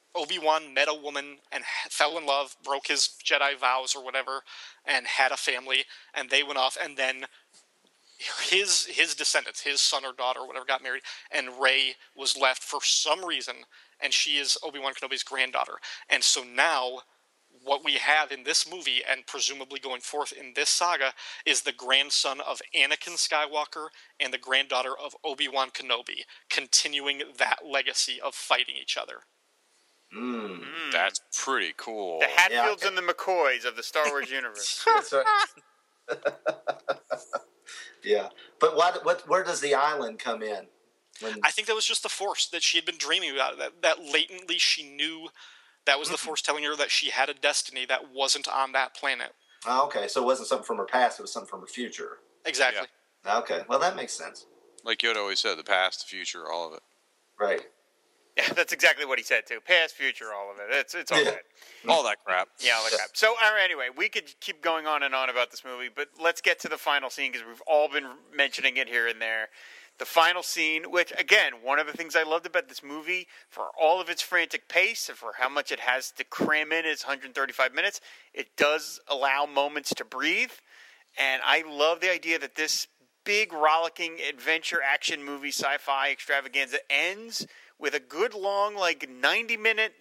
Obi-Wan met a woman and fell in love, broke his Jedi vows or whatever, and had a family, and they went off, and then his descendants, his son or daughter or whatever, got married, and Rey was left for some reason, and she is Obi-Wan Kenobi's granddaughter. And so now, what we have in this movie, and presumably going forth in this saga, is the grandson of Anakin Skywalker and the granddaughter of Obi-Wan Kenobi, continuing that legacy of fighting each other. That's pretty cool. The Hatfields and the McCoys of the Star Wars universe. That's right. Yeah, but where does the island come in? I think that was just the Force that she had been dreaming about. That latently she knew that was the Force telling her that she had a destiny that wasn't on that planet. Oh, okay, so it wasn't something from her past; it was something from her future. Exactly. Yeah. Okay, well that makes sense. Like Yoda always said, the past, the future, all of it. Right. Yeah, that's exactly what he said too. Past, future, all of it. It's all good. All that crap. Yeah, all that crap. So anyway, we could keep going on and on about this movie, but let's get to the final scene because we've all been mentioning it here and there. The final scene, which, again, one of the things I loved about this movie, for all of its frantic pace and for how much it has to cram in its 135 minutes, it does allow moments to breathe. And I love the idea that this big, rollicking adventure action movie sci-fi extravaganza ends with a good long, 90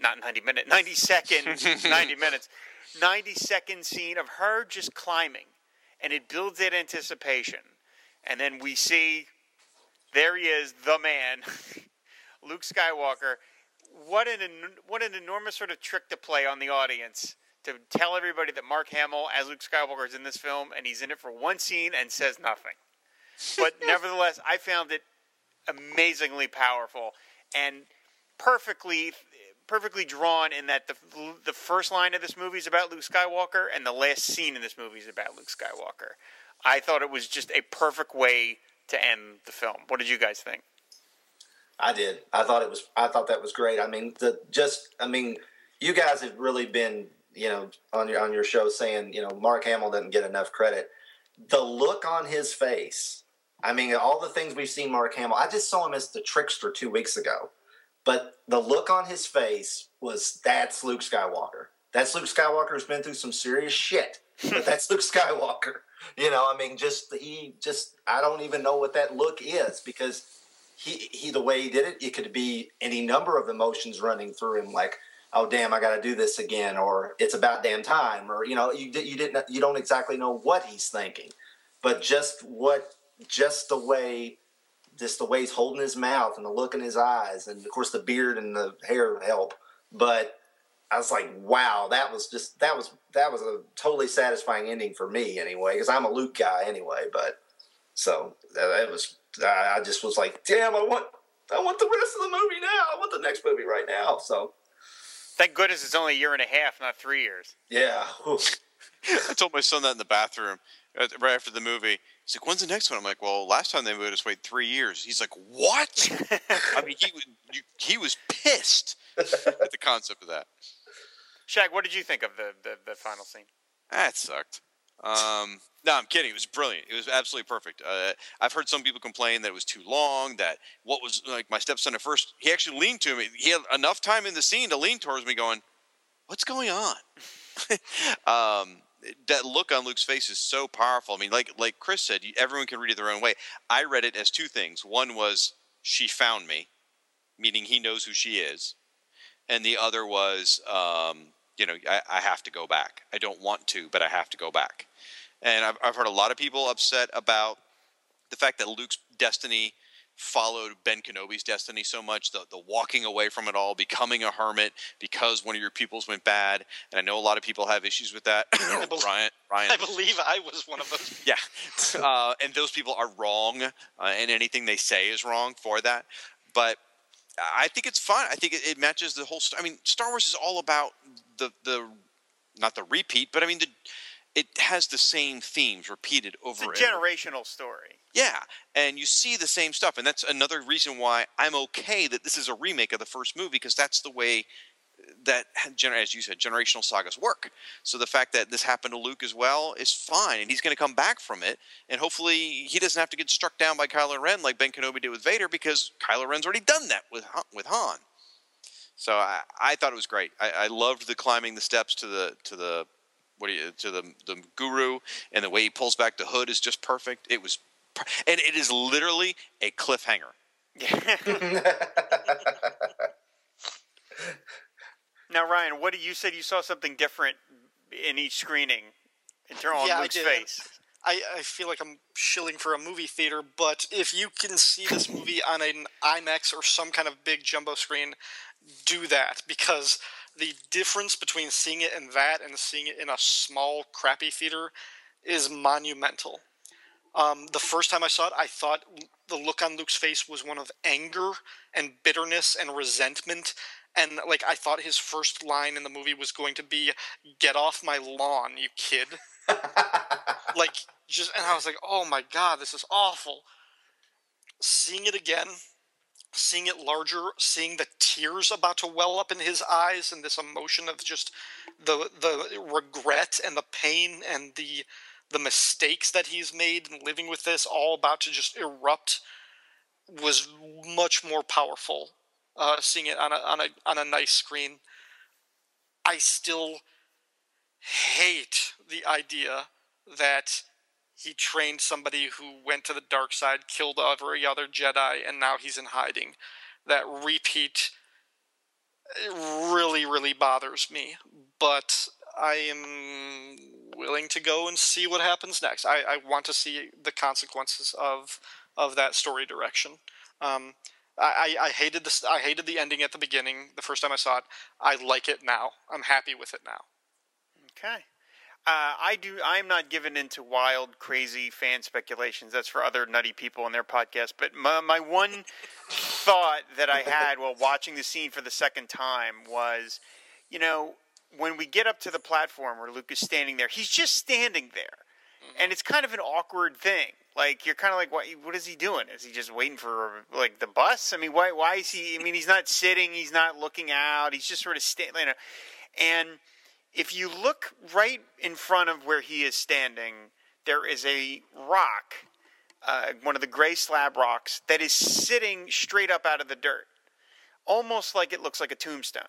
second scene of her just climbing. And it builds that anticipation. And then we see... there he is, the man, Luke Skywalker. What an enormous sort of trick to play on the audience to tell everybody that Mark Hamill as Luke Skywalker is in this film and he's in it for one scene and says nothing. But nevertheless, I found it amazingly powerful and perfectly drawn in that the first line of this movie is about Luke Skywalker and the last scene in this movie is about Luke Skywalker. I thought it was just a perfect way to end the film. What did you guys think? I did. I thought that was great. I mean, you guys have really been, on your show saying, Mark Hamill doesn't get enough credit. The look on his face. I mean, all the things we've seen Mark Hamill. I just saw him as the trickster 2 weeks ago, but the look on his face was that's Luke Skywalker. That's Luke Skywalker who's been through some serious shit, but that's Luke Skywalker. I don't even know what that look is because he the way he did it could be any number of emotions running through him, like, oh damn, I got to do this again, or it's about damn time, or you don't exactly know what he's thinking, but just the way he's holding his mouth and the look in his eyes, and of course the beard and the hair help, but. I was like, wow, that was a totally satisfying ending for me anyway, because I'm a Luke guy anyway. But so it was, I just was like, damn, I want the rest of the movie now. I want the next movie right now. So thank goodness it's only a year and a half, not 3 years. Yeah. I told my son that in the bathroom right after the movie. He's like, when's the next one? I'm like, well, last time they made us wait 3 years. He's like, what? I mean, he was pissed at the concept of that. Shag, what did you think of the final scene? That sucked. No, I'm kidding. It was brilliant. It was absolutely perfect. I've heard some people complain that it was too long, that what was, like, my stepson at first, he actually leaned to me. He had enough time in the scene to lean towards me going, what's going on? That look on Luke's face is so powerful. I mean, like Chris said, everyone can read it their own way. I read it as two things. One was, she found me, meaning he knows who she is. And the other was, I have to go back. I don't want to, but I have to go back. And I've heard a lot of people upset about the fact that Luke's destiny followed Ben Kenobi's destiny so much, the walking away from it all, becoming a hermit because one of your pupils went bad. And I know a lot of people have issues with that. Ryan. I believe I was one of those. Yeah. And those people are wrong, and anything they say is wrong for that. But I think it's fun. I think it matches the whole. I mean, Star Wars is all about the not the repeat, but I mean it has the same themes repeated over. It's a generational story. Yeah, and you see the same stuff, and that's another reason why I'm okay that this is a remake of the first movie, because that's the way that, as you said, generational sagas work. So the fact that this happened to Luke as well is fine, and he's going to come back from it, and hopefully he doesn't have to get struck down by Kylo Ren like Ben Kenobi did with Vader, because Kylo Ren's already done that with Han. So I thought it was great. I loved the climbing the steps to the guru, and the way he pulls back the hood is just perfect. It was, and it is literally a cliffhanger. Now, Ryan, what you said you saw something different in each screening in terms of Luke's face. I feel like I'm shilling for a movie theater, but if you can see this movie on an IMAX or some kind of big jumbo screen, do that, because the difference between seeing it in that and seeing it in a small, crappy theater is monumental. The first time I saw it, I thought the look on Luke's face was one of anger and bitterness and resentment. And, like, I thought his first line in the movie was going to be, "Get off my lawn, you kid." Like, and I was like, oh my God, this is awful. Seeing it again, seeing it larger, seeing the tears about to well up in his eyes, and this emotion of just the regret and the pain and the mistakes that he's made and living with this all about to just erupt was much more powerful. Seeing it on a nice screen. I still hate the idea that he trained somebody who went to the dark side, killed every other Jedi, and now he's in hiding. That repeat really, really bothers me. But I am willing to go and see what happens next. I want to see the consequences of that story direction. I hated this. I hated the ending at the beginning the first time I saw it. I like it now. I'm happy with it now. Okay. I'm not given into wild, crazy fan speculations. That's for other nutty people on their podcast. But my one thought that I had while watching the scene for the second time was, when we get up to the platform where Luke is standing there, he's just standing there. Mm-hmm. And it's kind of an awkward thing. Like, you're kind of like, what is he doing? Is he just waiting for, like, the bus? I mean, why is he, he's not sitting, he's not looking out, he's just sort of standing, And if you look right in front of where he is standing, there is a rock, one of the gray slab rocks, that is sitting straight up out of the dirt, almost like it looks like a tombstone.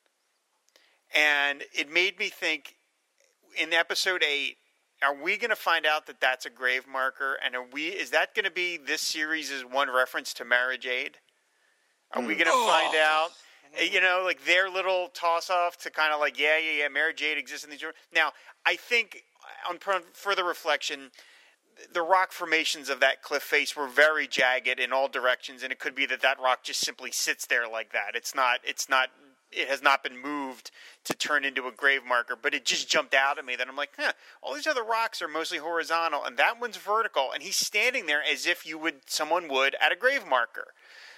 And it made me think, in episode 8, are we going to find out that that's a grave marker? And is that going to be this series' one reference to Marriage Aid? Are we going to find out? Like their little toss-off to kind of like, yeah, Marriage Aid exists in these. Now, I think on further reflection, the rock formations of that cliff face were very jagged in all directions, and it could be that rock just simply sits there like that. It has not been moved to turn into a grave marker, but it just jumped out at me. Then I'm like, all these other rocks are mostly horizontal, and that one's vertical, and he's standing there as if someone would at a grave marker.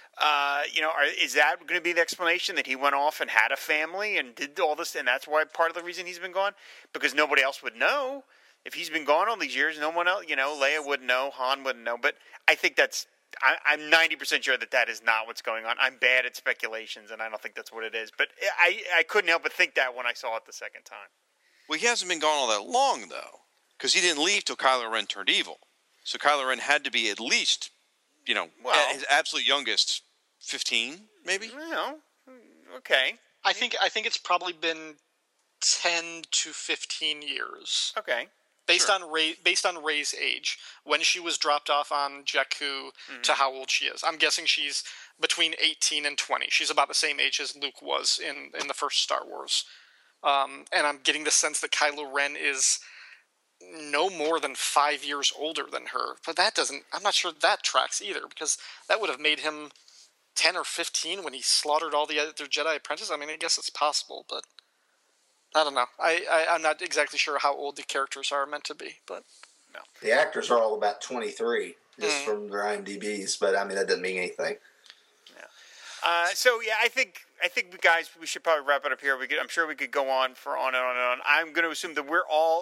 Is that going to be the explanation, that he went off and had a family and did all this, and that's why part of the reason he's been gone? Because nobody else would know. If he's been gone all these years, no one else, Leia wouldn't know, Han wouldn't know. But I think I'm 90% sure that is not what's going on. I'm bad at speculations, and I don't think that's what it is. But I couldn't help but think that when I saw it the second time. Well, he hasn't been gone all that long, though, because he didn't leave till Kylo Ren turned evil. So Kylo Ren had to be at least, at his absolute youngest, 15, maybe? Okay. I think it's probably been 10 to 15 years. Okay. Based on Rey's age, when she was dropped off on Jakku to how old she is. I'm guessing she's between 18 and 20. She's about the same age as Luke was in the first Star Wars. And I'm getting the sense that Kylo Ren is no more than 5 years older than her. But I'm not sure that tracks either, because that would have made him 10 or 15 when he slaughtered all the other Jedi apprentices. I guess it's possible, but I don't know. I'm not exactly sure how old the characters are meant to be, but no. The actors are all about 23, just from their IMDb's, but that doesn't mean anything. Yeah. I think guys, we should probably wrap it up here. I'm sure we could go on and on and on. I'm going to assume that we're all,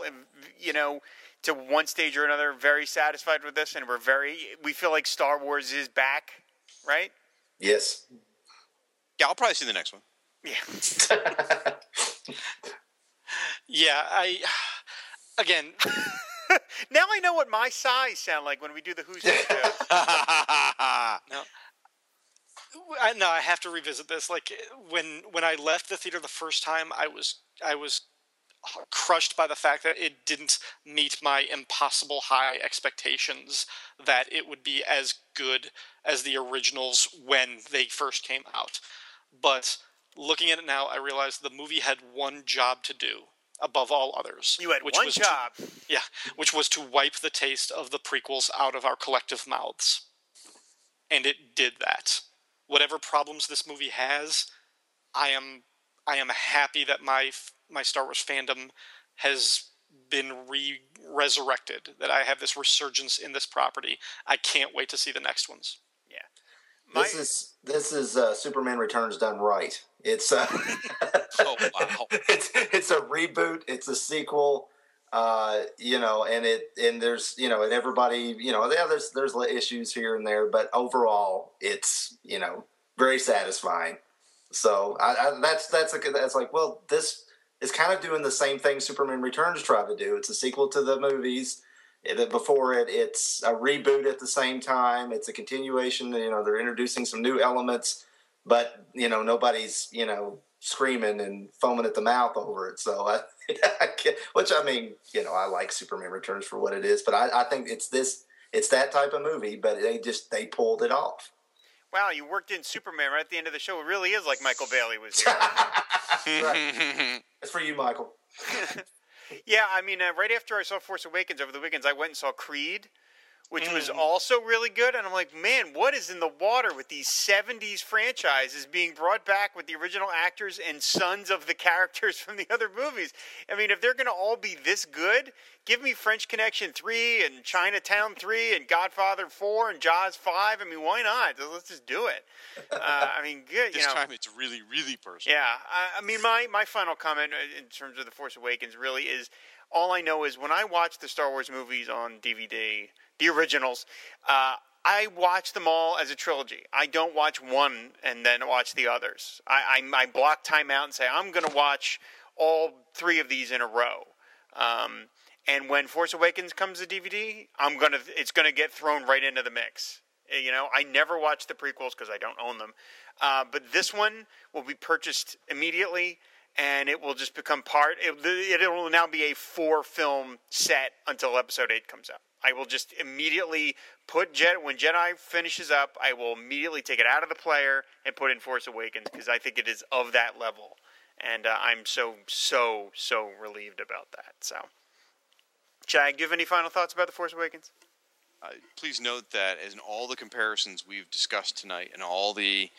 to one stage or another, very satisfied with this, and we feel like Star Wars is back, right? Yes. Yeah, I'll probably see the next one. Yeah. Yeah, again. Now I know what my sighs sound like when we do the Who's Who show. No. I have to revisit this. Like when I left the theater the first time, I was crushed by the fact that it didn't meet my impossible high expectations that it would be as good as the originals when they first came out. But looking at it now, I realize the movie had one job to do above all others. You had one job. Which was to wipe the taste of the prequels out of our collective mouths. And it did that. Whatever problems this movie has, I am happy that my Star Wars fandom has been resurrected, that I have this resurgence in this property. I can't wait to see the next ones. Yeah. This is Superman Returns done right. It's Oh wow! it's a reboot. It's a sequel. And there's and everybody there's issues here and there, but overall it's very satisfying. So that's like, well, this is kind of doing the same thing Superman Returns tried to do. It's a sequel to the movies. Before it's a reboot at the same time. It's a continuation. They're introducing some new elements, but nobody's screaming and foaming at the mouth over it. So I like Superman Returns for what it is, but I think it's that type of movie. But they pulled it off. Wow, you worked in Superman right at the end of the show. It really is like Michael Bailey was here. Right. That's for you, Michael. Yeah, I mean, right after I saw Force Awakens over the weekends, I went and saw Creed, which was also really good. And I'm like, man, what is in the water with these 70s franchises being brought back with the original actors and sons of the characters from the other movies? I mean, if they're going to all be this good, give me French Connection 3 and Chinatown 3 and Godfather 4 and Jaws 5. I mean, why not? Let's just do it. I mean, good. This time it's really, really personal. Yeah. I mean, my final comment in terms of The Force Awakens really is, all I know is when I watch the Star Wars movies on DVD, the originals, I watch them all as a trilogy. I don't watch one and then watch the others. I block time out and say, I'm going to watch all three of these in a row. And when Force Awakens comes to DVD, it's going to get thrown right into the mix. I never watch the prequels because I don't own them. But this one will be purchased immediately, and it will just become it will now be a 4-film set until Episode 8 comes out. I will just immediately when Jedi finishes up, I will immediately take it out of the player and put in Force Awakens because I think it is of that level. And I'm so relieved about that. So, Chad, do you have any final thoughts about The Force Awakens? Please note that in all the comparisons we've discussed tonight and all the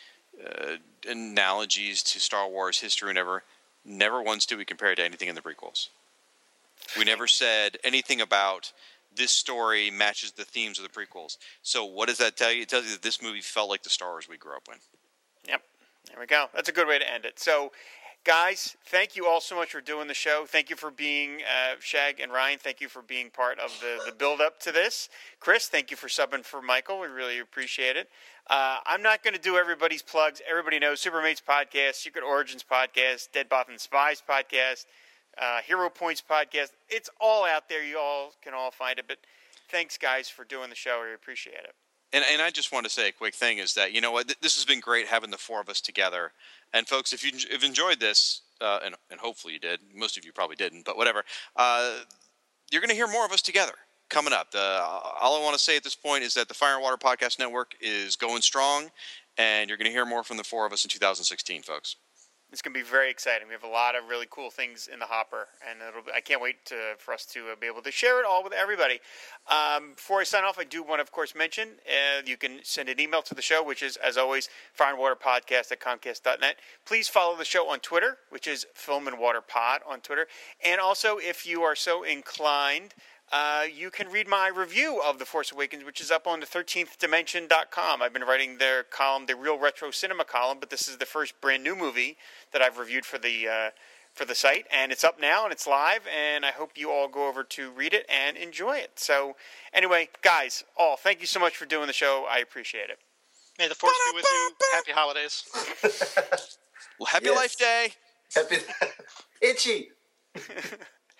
analogies to Star Wars history and never once did we compare it to anything in the prequels. We never said anything about this story matches the themes of the prequels. So what does that tell you? It tells you that this movie felt like the Star Wars we grew up with. Yep. There we go. That's a good way to end it. So, guys, thank you all so much for doing the show. Thank you for being, Shag and Ryan, thank you for being part of the build-up to this. Chris, thank you for subbing for Michael. We really appreciate it. I'm not going to do everybody's plugs. Everybody knows Supermates Podcast, Secret Origins Podcast, Dead Bothan Spies Podcast, Hero Points Podcast. It's all out there. You all can all find it. But thanks, guys, for doing the show. We appreciate it. And I just want to say a quick thing is that, this has been great having the four of us together. And folks, if you've enjoyed this, and hopefully you did, most of you probably didn't, but whatever, you're going to hear more of us together coming up. All I want to say at this point is that the Fire and Water Podcast Network is going strong, and you're going to hear more from the four of us in 2016, folks. It's going to be very exciting. We have a lot of really cool things in the hopper, and I can't wait for us to be able to share it all with everybody. Before I sign off, I do want to, of course, mention you can send an email to the show, which is, as always, fireandwaterpodcast@comcast.net. Please follow the show on Twitter, which is Film and Water Pod on Twitter. And also, if you are so inclined, you can read my review of The Force Awakens, which is up on the 13thdimension.com. I've been writing their column, the Real Retro Cinema column, but this is the first brand new movie that I've reviewed for the site, and it's up now and it's live, and I hope you all go over to read it and enjoy it. So, anyway, guys, thank you so much for doing the show. I appreciate it. May the Force be with you. Happy holidays. Well, happy Life Day. Happy Itchy.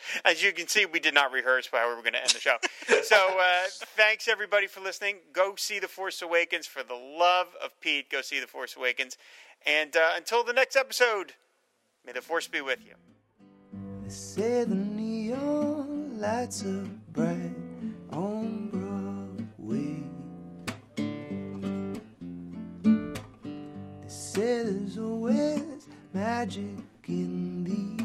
As you can see, we did not rehearse how we were going to end the show. So thanks, everybody, for listening. Go see The Force Awakens. For the love of Pete, go see The Force Awakens. And until the next episode, may the Force be with you. They say the neon lights are bright on Broadway. They say there's always magic in the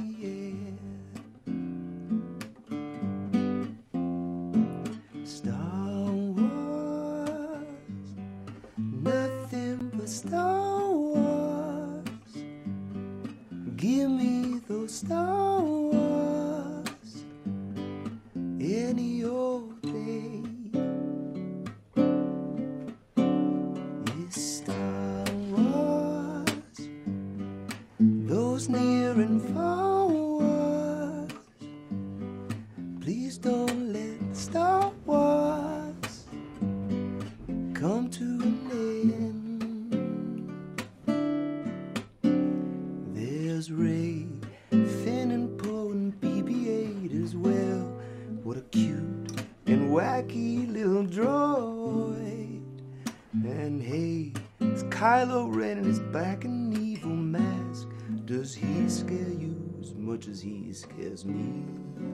air. Star Wars, nothing but Star Wars. Give me those Star Wars any old day. It's Star Wars, those near and far wars. Please don't let Star Wars come to an end. There's Rey, Finn and Poe and BB-8 as well. What a cute and wacky little droid. And hey, it's Kylo Ren in his black and evil mask. Does he scare you as much as he scares me?